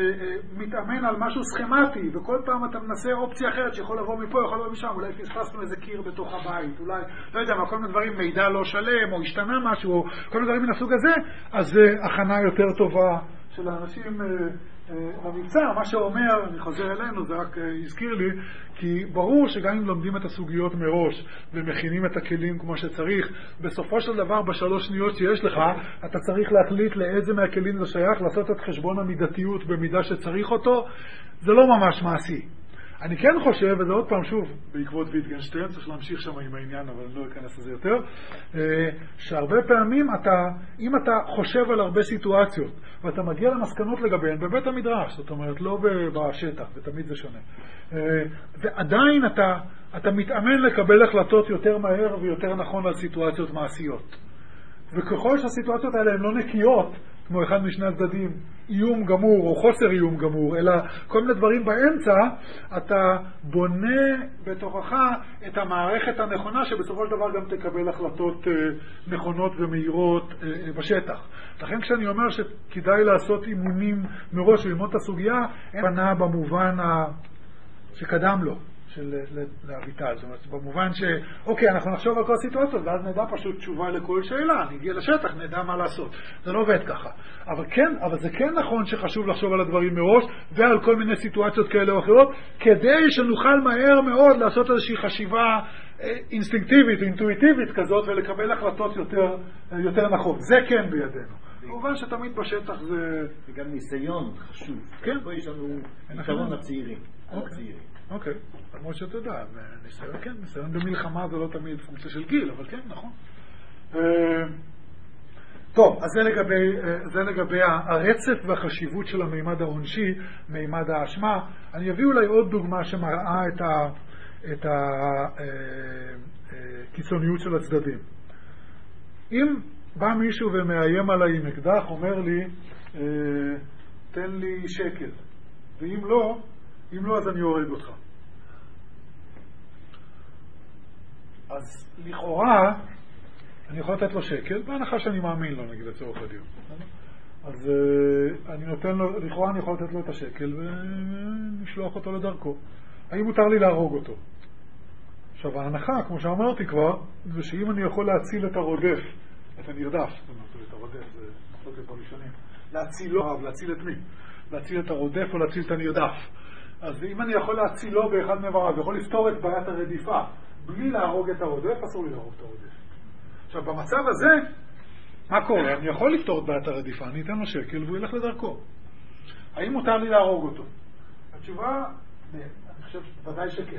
מתאמן על משהו סכמטי, וכל פעם אתה מנסה אופציה אחרת שיכול לבוא מפה, יכול לבוא משם, אולי פספסנו איזה קיר בתוך הבית, אולי, לא יודע מה, כל מיני דברים, מידע לא שלם, או השתנה משהו, או כל מיני דברים מן הסוג הזה, אז זה הכנה יותר טובה של האנשים למבצע. מה שאומר, אני חוזר אלינו, זה רק הזכיר לי, כי ברור שגם אם לומדים את הסוגיות מראש ומכינים את הכלים כמו שצריך, בסופו של דבר בשלוש שניות שיש לך, אתה צריך להחליט לאיזה מהכלים זה שייך, לעשות את חשבון המידתיות במידה שצריך אותו. זה לא ממש מעשי. אני כן חושב, וזה עוד פעם שוב, בעקבות ויטגנשטיין, צריך להמשיך שם עם העניין, אבל אני לא אכנס לזה יותר, שהרבה פעמים אם אתה חושב על הרבה סיטואציות, ואתה מגיע למסקנות לגביהן בבית המדרש, זאת אומרת, לא בשטח, ותמיד זה שונה, ועדיין אתה מתאמן לקבל החלטות יותר מהר ויותר נכון על סיטואציות מעשיות. וככל שהסיטואציות האלה הן לא נקיות, כמו אחד משני הצדדים, איום גמור או חוסר איום גמור, אלא כל מיני דברים באמצע, אתה בונה בתוכך את המערכת הנכונה שבסופו של דבר גם תקבל החלטות נכונות ומהירות בשטח. לכן כשאני אומר שכדאי לעשות אימונים מראש וללמוד את הסוגיה, אין פנה במובן שקדם לו. של להביטל, זאת אומרת, במובן אוקיי, אנחנו נחשוב על כל הסיטואציות, ואז נדע פשוט תשובה לכל שאלה, נגיע לשטח, נדע מה לעשות. זה לא עובד ככה. אבל זה כן נכון שחשוב לחשוב על הדברים מראש, ועל כל מיני סיטואציות כאלה או אחרות, כדי שנוכל מהר מאוד לעשות איזושהי חשיבה אינסטינקטיבית, אינטואיטיבית כזאת, ולקבל החלטות יותר נכון. זה כן בידינו. כמובן שתמיד בשטח זה גם ניסיון חשוב. כן. פה יש לנו ניסיון לצעירים. אוקיי, למרות שאתה יודע, ניסיון, כן, ניסיון במלחמה זה לא תמיד פונקציה של גיל, אבל כן, נכון. טוב, אז זה לגבי הרצף והחשיבות של המימד העונשי, מימד האשמה. אני אביא אולי עוד דוגמה שמראה את הקיצוניות של הצדדים. אם בא מישהו ומאיים עליי עם אקדח, אומר לי, תן לי שקל, ואם לא, אז אני הורג אותך. אז לכאורה, אני יכול לתת לו שקל, בהנחה שאני מאמין לו, נגיד, לצורך הדיון. אז אני נותן לו, לכאורה אני יכול לתת לו את השקל ונשלוח אותו לדרכו. האם מותר לי להרוג אותו? עכשיו, ההנחה, כמו שאמרתי כבר, זה שאם אני יכול להציל את הרודף, את הנרדף, זאת אומרת, את הרודף, זה מחלוקת בראשונים, להציל את מי? להציל את הרודף או להציל את הנרדף. אז אם אני יכול להצילו באחד מאיבריו, יכול לפתור את בעיית הרדיפה, בלי להרוג את הרודף, אסור לי להרוג את הרודף. עכשיו, במצב הזה, מה קורה? אני יכול לפתור את בעיית הרדיפה, אני אתן לו שקל והוא ילך לדרכו. האם מותר לי להרוג אותו? התשובה, אני חושב ודאי שכן.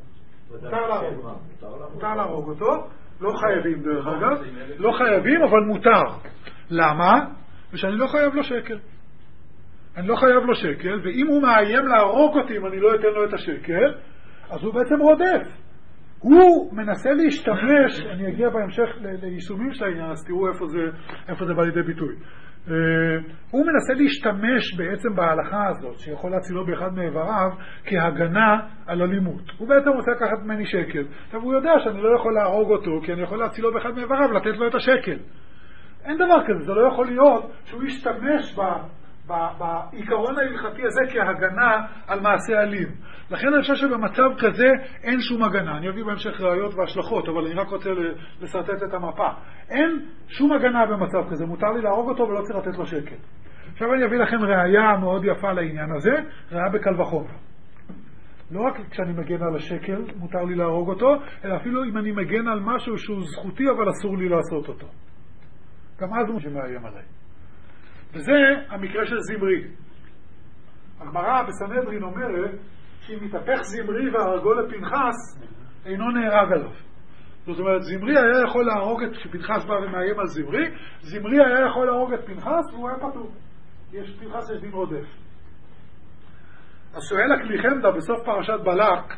מותר להרוג אותו, לא חייבים דרך אגב, לא חייבים, אבל מותר. למה? ושאני לא חייב לו שקל. אני לא חייב לו שקל, ואם הוא מאיים להרוג אותי אם אני לא אתן לו את השקל, אז הוא בעצם רודף. הוא מנסה להשתמש, אני אגיע בהמשך ליישומים של העניין, אז תראו איפה זה בא לידי ביטוי. הוא מנסה להשתמש בעצם בהלכה הזאת, שיכול להצילו באחד מאיבריו, כהגנה על אלימות. הוא בעצם רוצה לקחת ממני שקל. עכשיו הוא יודע שאני לא יכול להרוג אותו, כי אני יכול להצילו באחד מאיבריו, לתת לו את השקל. אין דבר כזה, זה לא יכול להיות שהוא ישתמש בעיקרון ההלכתי הזה כהגנה על מעשה אלים. לכן אני חושב שבמצב כזה אין שום הגנה. אני אביא בהמשך ראיות והשלכות, אבל אני רק רוצה לסרטט את המפה. אין שום הגנה במצב כזה. מותר לי להרוג אותו ולא צריך לתת לו שקל. עכשיו אני אביא לכם ראיה מאוד יפה לעניין הזה, ראיה בקל וחומר. לא רק כשאני מגן על השקל מותר לי להרוג אותו, אלא אפילו אם אני מגן על משהו שהוא זכותי אבל אסור לי לעשות אותו. גם אז הוא שמאיים עליי. וזה המקרה של זמרי. הגמרא בסנהדרין אומרת שאם מתהפך זמרי והרגו לפנחס, אינו נהרג עליו. זאת אומרת, זמרי היה יכול להרוג כשפנחס בא ומאיים על זמרי, זמרי היה יכול להרוג את פנחס והוא היה פטור. פנחס יש דין רודף. אז שואל הכלי חמדה בסוף פרשת בלק,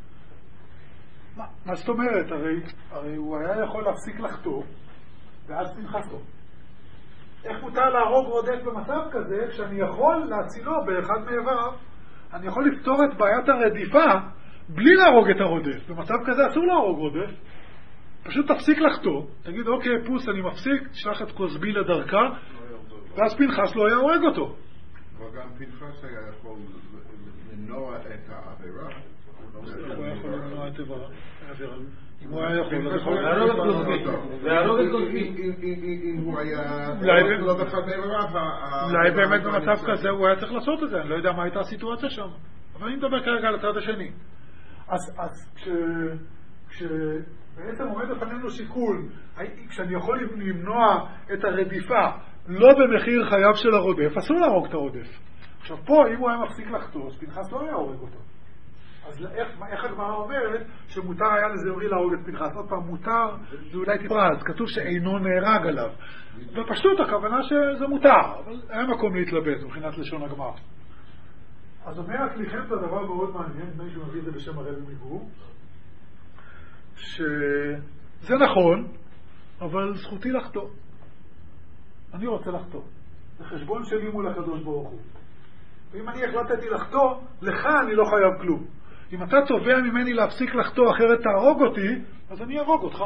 מה זאת אומרת? הרי הוא היה יכול להפסיק לחטוא, ואז פנחס לא. איך מותר להרוג רודף במצב כזה, כשאני יכול להצילו באחד מאיבריו? אני יכול לפתור את בעיית הרדיפה בלי להרוג את הרודף. במצב כזה אסור להרוג רודף. פשוט תפסיק לחטוא, תגיד אוקיי פוס אני מפסיק, תשלח את כוסבי לדרכה, ואז פנחס לא היה הורג אותו. אבל גם פנחס היה יכול למנוע את העבירה. הוא היה יכול למנוע את העבירה. אם הוא היה יכול להרוג את כוסבי. להרוג את כוסבי. אם הוא היה לא בחד מעבריו. אולי באמת במצב כזה הוא היה צריך לעשות את זה. אני לא יודע מה הייתה הסיטואציה שם. אבל אני מדבר כרגע על הצד השני. אז כשבעצם עומד לפנינו שיקול, כשאני יכול למנוע את הרדיפה לא במחיר חייו של הרודף, אסור להרוג את הרודף. עכשיו פה, אם הוא היה מפסיק לחטוא, אז פנחס לא היה הורג אותו. אז איך הגמרא אומרת שמותר היה לזמרי להרוג את פנחס? עוד פעם, מותר, זה אולי תפרז, כתוב שאינו נהרג עליו. בפשטות הכוונה שזה מותר, אבל היה מקום להתלבט מבחינת לשון הגמרא. אז אומר הכליכם את הדבר מאוד מעניין, מי שמביא את זה בשם הרבי מגור, שזה נכון, אבל זכותי לחטוא. אני רוצה לחטוא. זה חשבון שלי מול הקדוש ברוך הוא. ואם אני החלטתי לחטוא, לך אני לא חייב כלום. אם אתה תובע ממני להפסיק לחטוא אחרת תהרוג אותי, אז אני אהרוג אותך.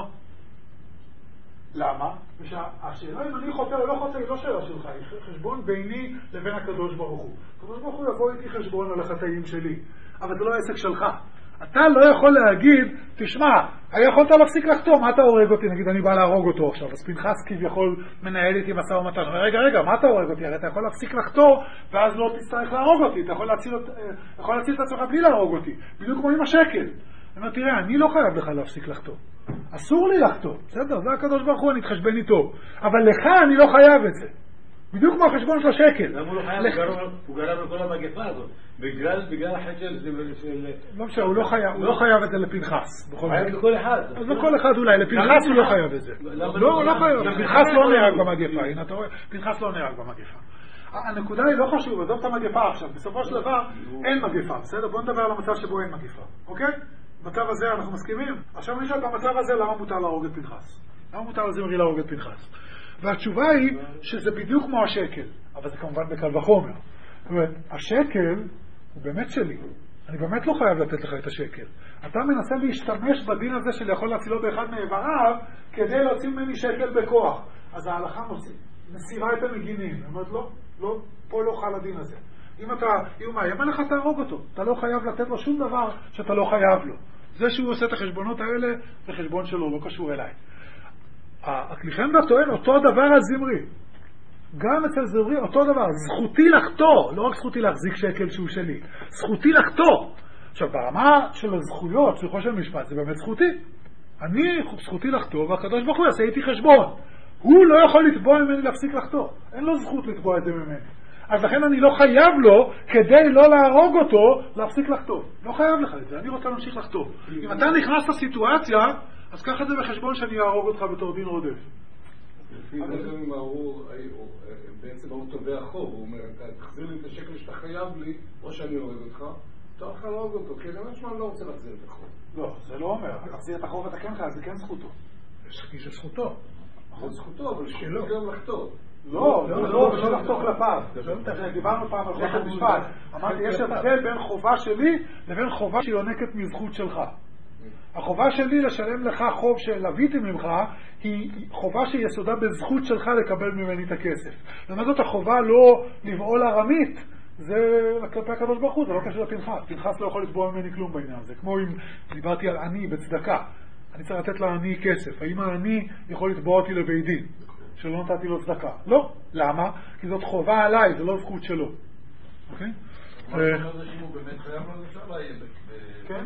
למה? השאלה אם אני חוטא או לא חוטא היא לא שאלה שלך, היא חשבון ביני לבין הקדוש ברוך הוא. הקדוש ברוך הוא יבוא איתי חשבון על החטאים שלי, אבל זה לא עסק שלך. אתה לא יכול להגיד, תשמע, היה יכולת להפסיק לחתום, מה אתה הורג אותי? נגיד, אני בא להרוג אותו עכשיו, אז פנחס כביכול מנהל איתי משא ומתן. רגע, מה אתה הורג אותי? הרי אתה יכול להפסיק לחתום, ואז לא תצטרך להרוג אותי. אתה יכול להציל את עצמך בלי להרוג אותי. בדיוק כמו עם השקל. אני אומר, תראה, אני לא חייב לך להפסיק לחתום. אסור לי לחתום. בסדר, זה הקדוש ברוך הוא, אני אתחשבן איתו. אבל לך אני לא חייב את זה. בדיוק כמו החשבון של השקל. למה הוא לא חייב? הוא גרם לכל המגפה הזאת. בגלל החטא של... לא משנה, הוא לא חייב את זה לפנחס. חייב לכל אחד. אז לכל אחד אולי, לפנחס הוא לא חייב את זה. לא, הוא לא חייב. פנחס לא נהרג במגפה. הנה, אתה רואה? פנחס לא נהרג במגפה. הנקודה היא לא חשוב, עזוב את המגפה עכשיו. בסופו של דבר, אין מגפה. בסדר? בוא נדבר על המצב שבו אין מגפה. אוקיי? במצב הזה אנחנו מסכימים? עכשיו אני שואל במצב הזה למה מותר להרוג את פנחס? למה מותר לזמרי להרוג את פנחס? והתשובה היא שזה בדיוק כמו השקל, אבל זה כמובן בקל וחומר. זאת אומרת, השקל הוא באמת שלי. אני באמת לא חייב לתת לך את השקל. אתה מנסה להשתמש בדין הזה של יכול להצילו באחד מאיבריו כדי להוציא ממני שקל בכוח. אז ההלכה מסירה את המגינים. זאת אומרת, לא, פה לא חל הדין הזה. אם הוא מאיים עליך, תהרוג אותו. אתה לא חייב לתת לו שום דבר שאתה לא חייב לו. זה שהוא עושה את החשבונות האלה, זה חשבון שלו, לא קשור אליי. הקליפנדה טוען אותו דבר על זמרי. גם אצל זמרי אותו דבר. זכותי לחטוא, לא רק זכותי להחזיק שקל שהוא שלי. זכותי לחטוא. עכשיו, ברמה של הזכויות, סליחו של משפט, זה באמת זכותי. אני זכותי לחטוא, והקדוש ברוך הוא יעשה איתי חשבון. הוא לא יכול לתבוע ממני להפסיק לחטוא. אין לו זכות לתבוע את זה ממני. אז לכן אני לא חייב לו, כדי לא להרוג אותו, להפסיק לחטוא. לא חייב לך את זה, אני רוצה להמשיך לחטוא. אם אתה נכנס לסיטואציה, אז קח את זה בחשבון שאני אהרוג אותך בתור דין רודף. בעצם הוא תובע חוב, הוא אומר, תחזיר לי את השקל שאתה חייב לי, או שאני הורג אותך, צריך להרוג אותו, כי אני משמע לא רוצה להחזיר את החוב. לא, זה לא אומר. להחזיר את החוב אתה כן חייב, זה כן זכותו. זה זכותו. זה זכותו, אבל שלא. גם לחתור. לא, לא לחתוך לפעם. דיברנו פעם על חוק המשפט. אמרתי, יש הבדל בין חובה שלי לבין חובה שיונקת מזכות שלך. החובה שלי לשלם לך חוב שלוויתי ממך היא חובה שיסודה בזכות שלך לקבל ממני את הכסף. זאת זאת החובה לא לבעול ארמית, זה כלפי הקדוש ברוך הוא, זה לא קשור לפנחס. פנחס לא יכול לתבוע ממני כלום בעניין הזה. כמו אם דיברתי על עני בצדקה, אני צריך לתת לעני כסף. האם העני יכול לתבוע אותי לבית דין שלא נתתי לו צדקה? לא. למה? כי זאת חובה עליי, זה לא זכות שלו. אוקיי? מה שאומר זה שהוא באמת חייב לו אפשר להעיד. כן?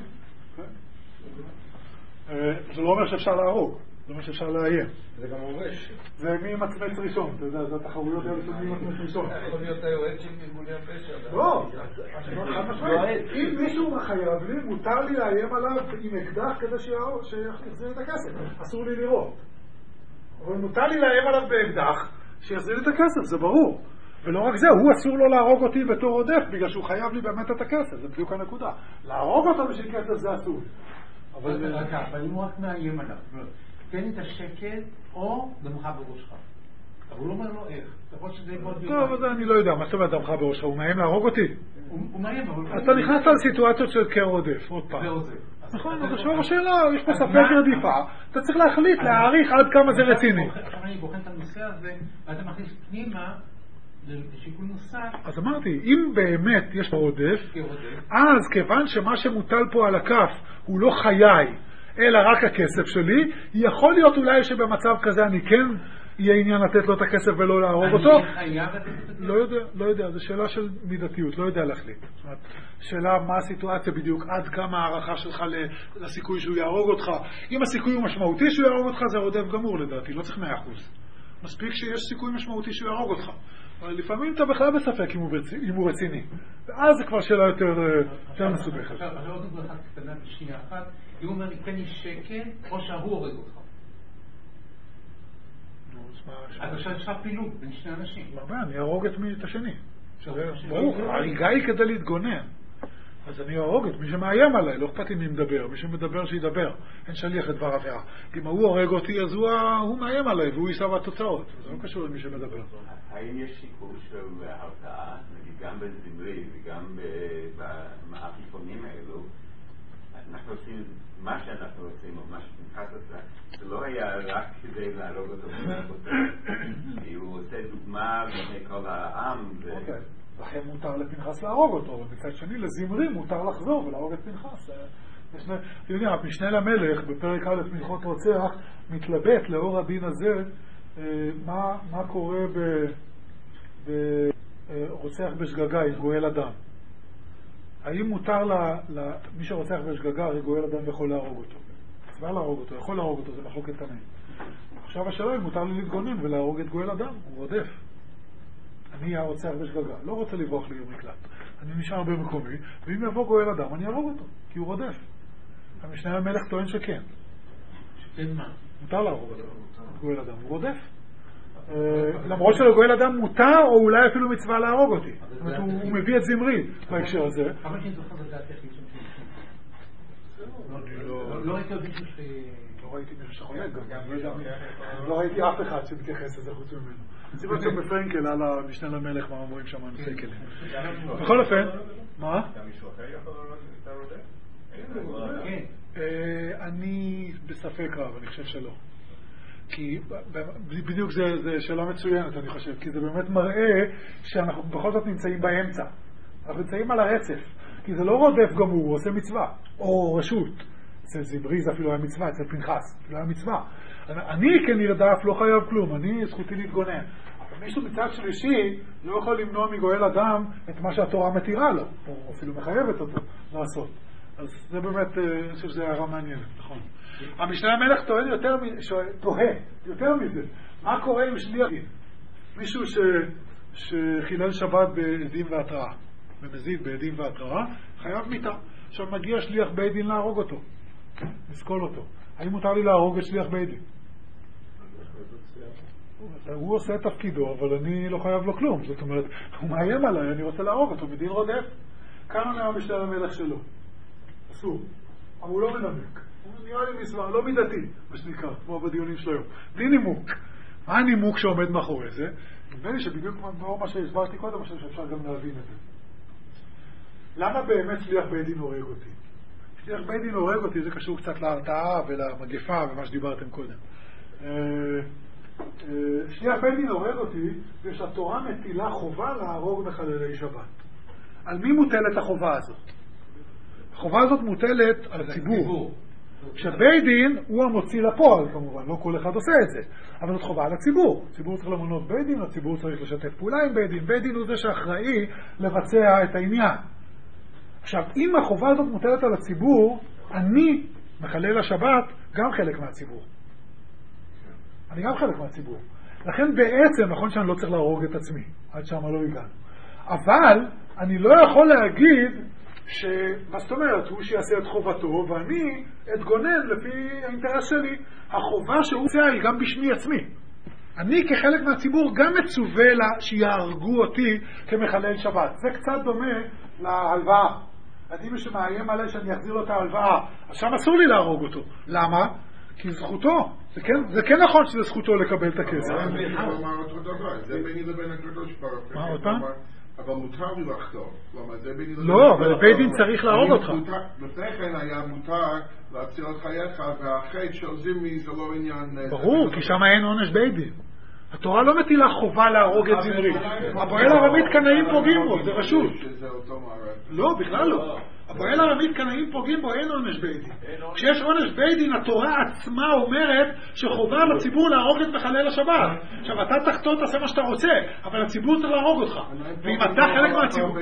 זה לא אומר שאפשר להרוג, זה אומר שאפשר לאיים. זה גם הורש. זה מי מצמץ ראשון, אתה יודע, זה התחרויות האלה של מי מצמץ ראשון. יכול להיות היועץ של ארגוני הפשע. לא, אם מישהו חייב לי, מותר לי לאיים עליו עם אקדח כדי שיחזיר את הכסף. אסור לי לראות. אבל מותר לי לאיים עליו באקדח שיחזיר את הכסף, זה ברור. ולא רק זה, הוא אסור לו להרוג אותי בתור עודף, בגלל שהוא חייב לי באמת את הכסף, זה בדיוק הנקודה. להרוג אותו בשביל כסף זה אסור. אבל אם הוא רק מאיים עליו, תן את השקל או דמך בראשך. אבל הוא לא אומר לו איך. טוב, אז אני לא יודע, מה זאת אומרת דמך בראשך? הוא מאיים להרוג אותי? הוא מאיים, אבל... אתה נכנס על סיטואציות של כעודף, עוד פעם. נכון, אז עכשיו השאלה, יש פה ספק רדיפה, אתה צריך להחליט, להעריך עד כמה זה רציני. עכשיו אני בוחן את הנושא הזה, ואתה מכניס פנימה לשיקול נוסף. אז אמרתי, אם באמת יש פה עודף, אז כיוון שמה שמוטל פה על הכף הוא לא חיי, אלא רק הכסף שלי, יכול להיות אולי שבמצב כזה אני כן יהיה עניין לתת לו את הכסף ולא להרוג אותו. לא יודע, זו שאלה של מידתיות, לא יודע להחליט. זאת אומרת, שאלה מה הסיטואציה בדיוק, עד כמה הערכה שלך לסיכוי שהוא יהרוג אותך. אם הסיכוי הוא משמעותי שהוא יהרוג אותך, זה עודף גמור לדעתי, לא צריך 100%. מספיק שיש סיכוי משמעותי שהוא יהרוג אותך. אבל לפעמים אתה בכלל בספק אם הוא רציני. ואז זה כבר שאלה יותר מסובכת. עכשיו, אני עוד נקודה אחת קטנה בשנייה אחת. אם הוא אומר לי, תן לי שקל, או שההוא הורג אותך. אז עכשיו יש לך פילוג בין שני אנשים. אני אהרוג את השני. ברור, ההריגה היא כדי להתגונן. אז אני אהרוג את מי שמאיים עליי, לא אכפת לי מי מדבר, מי שמדבר שידבר, אין שליח לדבר עבירה. אם הוא הורג אותי אז הוא מאיים עליי והוא יישא בתוצאות, זה לא קשור למי שמדבר. האם יש שיקול של הרתעה, גם בזמרי וגם במאפיפונים האלו, אנחנו עושים מה שאנחנו עושים, או מה שפנחס עשה, זה לא היה רק כדי להרוג אותו, כי הוא עושה דוגמה בפני כל העם. לכן מותר לפנחס להרוג אותו, ובצד שני לזמרי מותר לחזור ולהרוג את פנחס. אתם יודעים, המשנה למלך בפרק א' מלכות רוצח מתלבט לאור הדין הזה מה קורה ברוצח בשגגה עם גואל אדם. האם מותר מי שרוצח בשגגה, הרי גואל אדם יכול להרוג אותו, צבא להרוג אותו, יכול להרוג אותו, זה מחלוקת תנאים. עכשיו השאלה אם מותר לי להתגונן ולהרוג את גואל אדם, הוא רודף. אני הרוצח בשגגה, לא רוצה לברוח לי מקלט. אני נשאר במקומי, ואם יבוא גואל אדם, אני ארוג אותו, כי הוא רודף. המשנה למלך טוען שכן. שכן מה? מותר להרוג אותו, גואל אדם, הוא רודף. למרות שלגואל אדם מותר, או אולי אפילו מצווה להרוג אותי. זאת אומרת, הוא מביא את זמרי בהקשר הזה. אבל שאני זוכר את דעתך לי לא ראיתי מישהו לא ראיתי מישהו שחולק גם. לא ראיתי אף אחד שמתייחס לזה חוץ ממנו. סיבות שם בפרנקל על המשנה למלך מה אומרים שם הנושא כלים. בכל אופן, מה? גם מישהו אחר יכול לראות את הרודף? אני בספק רב, אני חושב שלא. כי בדיוק זה שאלה מצוינת, אני חושב, כי זה באמת מראה שאנחנו בכל זאת נמצאים באמצע. אנחנו נמצאים על הרצף, כי זה לא רודף גם הוא עושה מצווה, או רשות. אצל זמרי זה אפילו היה מצווה, אצל פנחס, אפילו היה מצווה. אני כנרדף לא חייב כלום, אני זכותי להתגונן. אבל מישהו מצד שלישי לא יכול למנוע מגואל אדם את מה שהתורה מתירה לו, או אפילו מחייבת אותו לעשות. אז זה באמת, אני חושב שזה הערה מעניינת, נכון. המשנה למלך טוען יותר מזה. מה קורה עם שליח דין? מישהו שחילל שבת בעדים והתראה, ומזיד בעדים והתראה, חייב מיתה. עכשיו מגיע שליח בית דין להרוג אותו, לסקול אותו. האם מותר לי להרוג את שליח בית דין? הוא עושה את תפקידו, אבל אני לא חייב לו כלום. זאת אומרת, הוא מאיים עליי, אני רוצה להרוג אותו בדין רודף. כמה מהמשנה למלך שלו? אסור. אבל הוא לא מנמק. הוא נראה לי מסבר, לא מידתי, מה שנקרא, כמו בדיונים שלו היום. בלי נימוק. מה הנימוק שעומד מאחורי זה? נדמה לי שבדיוק כמו מה שהסברתי קודם, אני חושב שאפשר גם להבין את זה. למה באמת שליח בית דין הורג אותי? שליח בית דין הורג אותי, זה קשור קצת להרתעה ולמגפה ומה שדיברתם קודם. שליח בית דין הורג אותי, ושהתורה מטילה חובה להרוג מחללי שבת. על מי מוטלת החובה הזאת? החובה הזאת מוטלת על הציבור. שבית דין הוא המוציא לפועל, כמובן, לא כל אחד עושה את זה, אבל זאת חובה על הציבור. הציבור צריך למנות בית דין, הציבור צריך לשתף פעולה עם בית דין. בית דין הוא זה שאחראי לבצע את העניין. עכשיו, אם החובה הזאת מוטלת על הציבור, אני, מחלל השבת, גם חלק מהציבור. אני גם חלק מהציבור. לכן בעצם, נכון שאני לא צריך להרוג את עצמי, עד שמה לא הגענו. אבל אני לא יכול להגיד מה זאת אומרת, הוא שיעשה את חובתו ואני אתגונן לפי האינטרס שלי. החובה שהוא עושה היא גם בשמי עצמי. אני כחלק מהציבור גם מצווה לה שיהרגו אותי כמחלל שבת. זה קצת דומה להלוואה. אני מי שמאיים עליי שאני אחזיר לו את ההלוואה, אז שם אסור לי להרוג אותו. למה? כי זכותו. זה כן נכון שזה זכותו לקבל את הכסף. זה ביני לבין הקדוש ברוך הוא. מה עוד פעם? אבל מותר לי לחתום. לא, אבל בית דין צריך להרוג אותך. לפני כן היה מותר להציל את חייך, והחטא של זמרי זה לא עניין... ברור, כי שם אין עונש בית דין. התורה לא מטילה חובה להרוג את זמרי. הפועל הרמית קנאים פוגעים בו, זה רשות. לא, בכלל לא. הפועל הרמית קנאים פוגעים בו, אין עונש בית דין. כשיש עונש בית דין, התורה עצמה אומרת שחובה לציבור להרוג את מחלל השבת. עכשיו, אתה תחתות, תעשה מה שאתה רוצה, אבל הציבור צריך להרוג אותך. ואם אתה חלק מהציבור...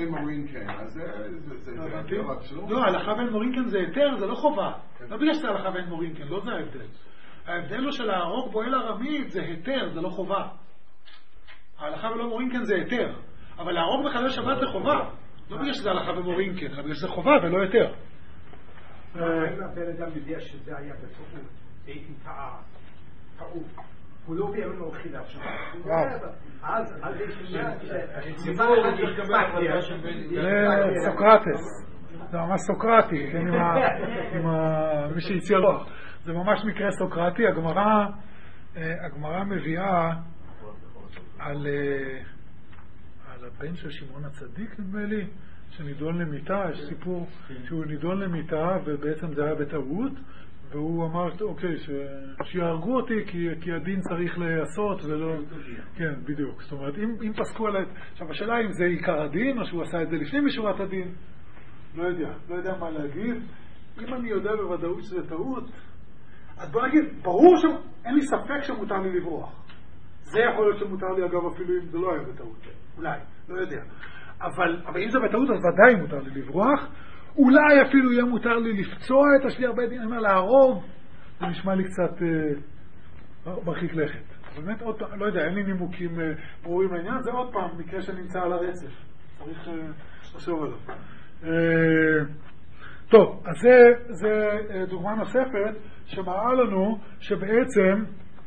לא, הלכה בין מורינקן זה היתר, זה לא חובה. לא בגלל שזה הלכה בין מורינקן, לא זה ההבדל. ההבדל הוא של להרוג פועל הרמית זה היתר, זה לא חובה. ההלכה ולא מורינקן זה היתר. אבל להרוג מחלל שבת זה חובה. לא בגלל שזה הלכה ומורינקן, אלא בגלל שזה חובה ולא היתר. אם הבן אדם יודע שזה היה בטעות, הייתי טעות. הוא לא באמת לא הולכים עכשיו. אז זה סוקרטס. זה ממש סוקרטי, עם מי שהציע לו. זה ממש מקרה סוקרטי. הגמרא מביאה על הבן של שמעון הצדיק, נדמה לי, שנידון למיטה. יש סיפור שהוא נידון למיטה ובעצם זה היה בטעות, והוא אמר, אוקיי, שיהרגו אותי כי הדין צריך לעשות ולא... כן, בדיוק. זאת אומרת, אם פסקו על... עכשיו, השאלה אם זה עיקר הדין או שהוא עשה את זה לפני משורת הדין, לא יודע מה להגיד. אם אני יודע בוודאות שזה טעות, אז בוא נגיד, ברור שאין לי ספק שמותר לי לברוח. זה יכול להיות שמותר לי, אגב, אפילו אם זה לא היה בטעות. אולי, לא יודע. אבל אם זה בטעות, אז ודאי מותר לי לברוח. אולי אפילו יהיה מותר לי לפצוע את השליח בית דין, אני אומר להרוג. זה נשמע לי קצת מרחיק לכת. באמת עוד פעם, לא יודע, אין לי נימוקים ברורים לעניין. זה עוד פעם מקרה שנמצא על הרצף. צריך לחשוב עליו. טוב, אז זה דוגמה נוספת שמראה לנו שבעצם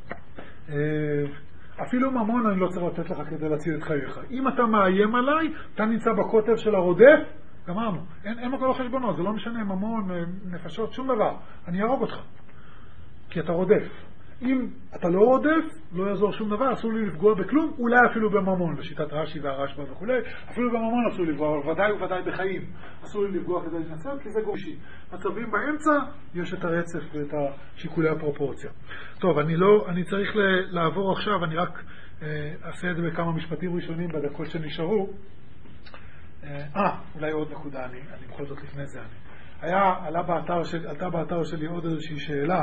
אפילו ממון אני לא צריך לתת לך כדי להציל את חייך. אם אתה מאיים עליי, אתה נמצא בקוטב של הרודף, גמרנו. אין מקום לחשבונות, זה לא משנה ממון, נפשות, שום דבר. אני ארוג אותך, כי אתה רודף. אם אתה לא רודף, לא יעזור שום דבר, אסור לי לפגוע בכלום, אולי אפילו בממון, לשיטת רש"י והרשב"א וכו', אפילו בממון אסור לפגוע, אבל ודאי וודאי בחיים. אסור לי לפגוע כדי לנסר, כי זה גושי. מצבים באמצע, יש את הרצף ואת שיקולי הפרופורציה. טוב, אני צריך לעבור עכשיו, אני רק אעשה את זה בכמה משפטים ראשונים בדקות שנשארו. אולי עוד נקודה, אני בכל זאת לפני זה. עלתה באתר שלי עוד איזושהי שאלה,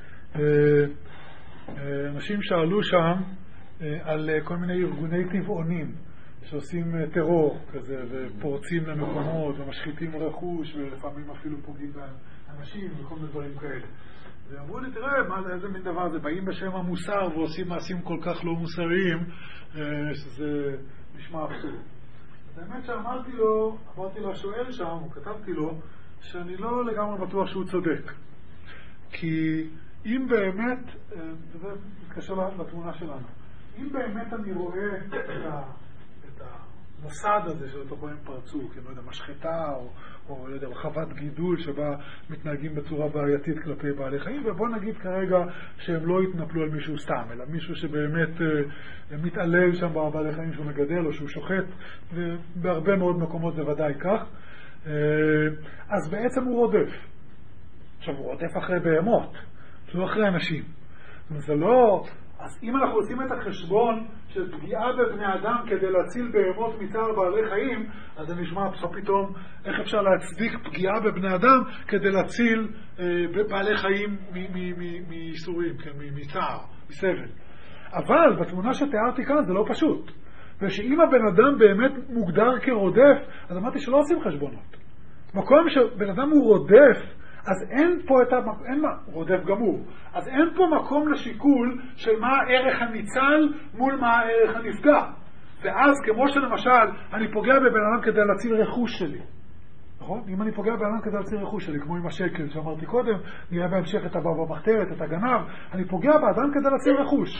אנשים שאלו שם על כל מיני ארגוני טבעונים שעושים טרור כזה ופורצים למקומות ומשחיתים רכוש ולפעמים אפילו פוגעים באנשים וכל מיני דברים כאלה. ואמרו לי, תראה, איזה מין דבר זה, באים בשם המוסר ועושים מעשים כל כך לא מוסריים שזה נשמע אבסורד. באמת שאמרתי לו, השואל שם, כתבתי לו שאני לא לגמרי בטוח שהוא צודק, כי אם באמת, וזה מתקשר לתמונה שלנו, אם באמת אני רואה את המוסד הזה שלתוכו הם פרצו, כי לא יודע, משחטה או לא יודע, חוות גידול שבה מתנהגים בצורה בעייתית כלפי בעלי חיים, ובוא נגיד כרגע שהם לא יתנפלו על מישהו סתם, אלא מישהו שבאמת מתעלל שם בבעלי חיים שהוא מגדל או שהוא שוחט, ובהרבה מאוד מקומות זה ודאי כך. אז בעצם הוא רודף. עכשיו הוא רודף אחרי בהמות, לא אחרי אנשים. זה לא... אז אם אנחנו עושים את החשבון של פגיעה בבני אדם כדי להציל בהמות מצער בעלי חיים, אז זה נשמע פתאום איך אפשר להצדיק פגיעה בבני אדם כדי להציל בעלי חיים מייסורים, מצער, מסבל. אבל בתמונה שתיארתי כאן זה לא פשוט. ושאם הבן אדם באמת מוגדר כרודף, אז אמרתי שלא עושים חשבונות. מקום שבן אדם הוא רודף, אז אין פה רודף גמור. אז אין פה מקום לשיקול של מה הערך הניצל מול מה הערך הנפגע. ואז כמו שלמשל אני פוגע בבן אדם כדי להציל רכוש שלי. נכון? אם אני פוגע בבן אדם כדי להציל רכוש שלי, כמו עם השקל שאמרתי קודם, נראה בהמשך את הבא במחתרת, את הגנב, אני פוגע באדם כדי להציל רכוש.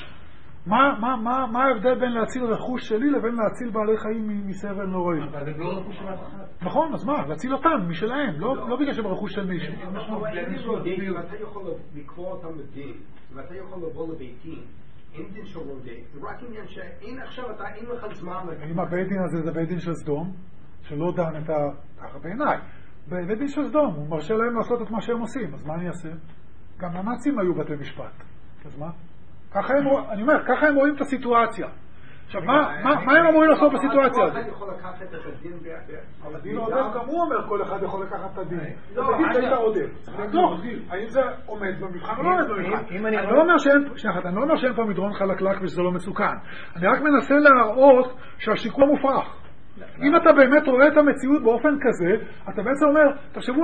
מה ההבדל בין להציל רכוש שלי לבין להציל בעלי חיים מסבל נוראי? אבל זה לא רכוש של אף אחד. נכון, אז מה? להציל אותם, משלהם, לא בגלל שהם רכוש של מישהו. ואתה יכול לקרוא אותם לדין, ואתה יכול לבוא לביתים, אין דין של רודף, זה רק עניין שאין עכשיו, אין לך זמן. אם הבית דין הזה זה בית דין של סדום, שלא דן את ככה בעיניי, בית דין של סדום, הוא מרשה להם לעשות את מה שהם עושים, אז מה אני אעשה? גם הנאצים היו בתי משפט, אז מה? אני אומר, ככה הם רואים את הסיטואציה. עכשיו, מה הם אמורים לעשות בסיטואציה הזאת? כל אחד יכול לקחת את הדין הדין רודף, גם הוא אומר, כל אחד יכול לקחת את הדין. תגיד שהיית רודף. האם זה עומד במבחן או לא עומד במבחן? אני לא אומר שאין פה מדרון חלקלק ושזה לא מסוכן. אני רק מנסה להראות שהשיקול מופרך. אם אתה באמת רואה את המציאות באופן כזה, אתה בעצם אומר,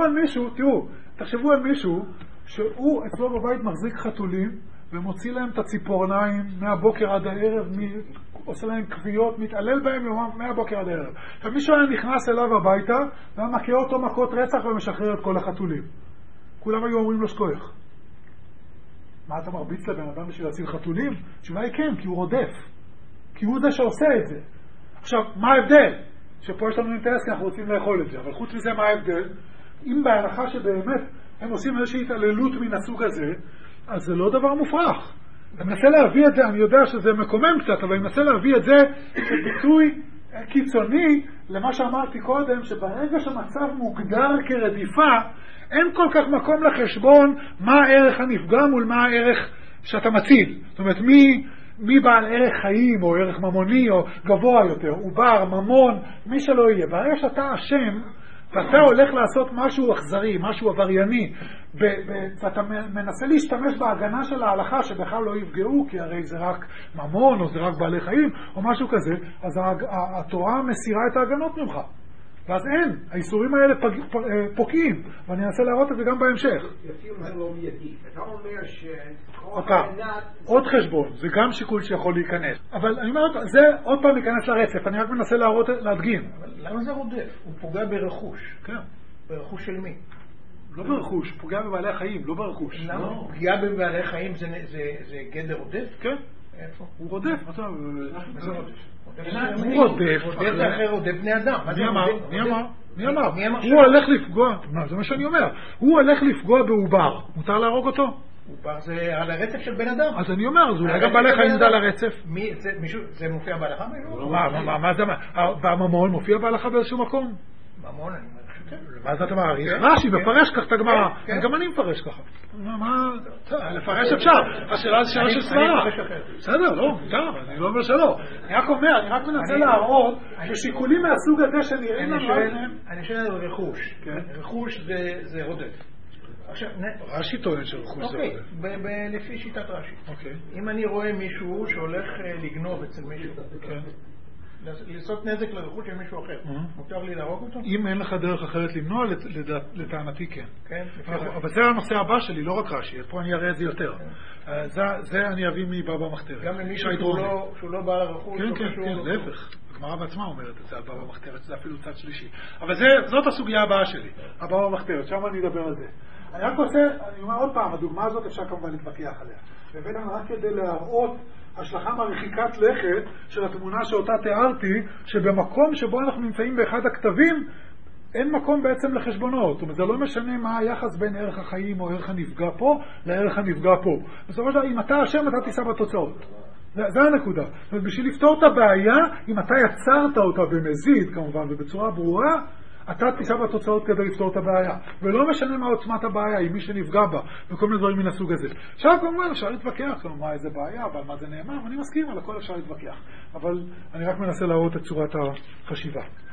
תחשבו על מישהו שהוא אצלו בבית מחזיק חתולים, ומוציא להם את הציפורניים מהבוקר עד הערב, עושה להם כוויות, מתעלל בהם מהבוקר עד הערב. ומישהו היה נכנס אליו הביתה, ומכה אותו מכות רצח ומשחרר את כל החתולים. כולם היו אומרים לו שכוח. מה אתה מרביץ לבן אדם בשביל להציל חתולים? תשובה היא כן, כי הוא רודף. כי הוא זה שעושה את זה. עכשיו, מה ההבדל? שפה יש לנו אינטרס כי אנחנו רוצים לאכול את זה. אבל חוץ מזה, מה ההבדל? אם בהנחה שבאמת הם עושים איזושהי התעללות מן הסוג הזה, אז זה לא דבר מופרך. אני מנסה להביא את זה, אני יודע שזה מקומם קצת, אבל אני מנסה להביא את זה כביטוי קיצוני למה שאמרתי קודם, שברגע שהמצב מוגדר כרדיפה, אין כל כך מקום לחשבון מה הערך הנפגע מול מה הערך שאתה מציל. זאת אומרת, מי בעל ערך חיים או ערך ממוני או גבוה יותר, עובר, ממון, מי שלא יהיה. ברגע שאתה אשם, ואתה הולך לעשות משהו אכזרי, משהו עברייני, ואתה מנסה להשתמש בהגנה של ההלכה שבכלל לא יפגעו, כי הרי זה רק ממון או זה רק בעלי חיים או משהו כזה, אז התורה מסירה את ההגנות ממך. ואז אין, האיסורים האלה פוקעים, ואני אנסה להראות את זה גם בהמשך. זה לא מיידי. אתה אומר עוד חשבון, זה גם שיקול שיכול להיכנס. אבל אני אומר, זה עוד פעם להיכנס לרצף, אני רק מנסה להדגים. למה זה רודף? הוא פוגע ברכוש. כן. ברכוש של מי? לא ברכוש, פוגע בבעלי החיים, לא ברכוש. למה? פגיעה בבעלי חיים זה גדר רודף? כן. איפה? הוא רודף, מה אתה אומר? הוא רודף. רודף זה אחרי רודף בני אדם. מי אמר? הוא הולך לפגוע, זה מה שאני אומר, הוא הולך לפגוע בעובר, מותר להרוג אותו? עובר זה על הרצף של בן אדם. אז אני אומר, זה אולי גם בעלי חיים זה על הרצף. זה מופיע בהלכה? מה זה? בממון מופיע בהלכה באיזשהו מקום? ממון, אני אומר. מה זה אתה אומר? רש"י מפרש כך את הגמרא, גם אני מפרש ככה. לפרש אפשר, השאלה זה שאלה של סברה. בסדר, לא, אני לא אומר שלא. אני רק אומר, אני רק מנסה להראות ששיקולים מהסוג הזה שנראים לנו אני שואל על רכוש. רכוש זה רודף. רש"י טוען שרכוש זה רודף. לפי שיטת רש"י. אם אני רואה מישהו שהולך לגנוב אצל מישהו, לעשות נזק לרכוש של מישהו אחר, מותר לי להרוג אותו? אם אין לך דרך אחרת למנוע, לטענתי כן. אבל זה הנושא הבא שלי, לא רק רש"י, פה אני אראה את זה יותר. זה אני אביא מבבא מחתרת. גם למישהו שהוא לא בעל הרכוש? כן, להפך. הגמרא בעצמה אומרת את זה על בבא מחתרת, זה אפילו צד שלישי. אבל זאת הסוגיה הבאה שלי, הבבא מחתרת, שם אני אדבר על זה. אני רק עושה, אני אומר עוד פעם, הדוגמה הזאת אפשר כמובן להתווכח עליה. ובאמת רק כדי להראות השלכה מרחיקת לכת של התמונה שאותה תיארתי, שבמקום שבו אנחנו נמצאים באחד הכתבים, אין מקום בעצם לחשבונות. זאת אומרת, זה לא משנה מה היחס בין ערך החיים או ערך הנפגע פה לערך הנפגע פה. בסופו של דבר, אם אתה אשם, אתה תישא בתוצאות. זה הנקודה. זאת אומרת, בשביל לפתור את הבעיה, אם אתה יצרת אותה במזיד, כמובן, ובצורה ברורה, אתה תישא בתוצאות כדי לפתור את הבעיה. ולא משנה מה עוצמת הבעיה, עם מי שנפגע בה, וכל מיני דברים מן הסוג הזה. עכשיו, כמובן, אפשר להתווכח, כלומר, איזה בעיה, אבל מה זה נאמר, ואני מסכים, על הכל אפשר להתווכח. אבל אני רק מנסה להראות את צורת החשיבה.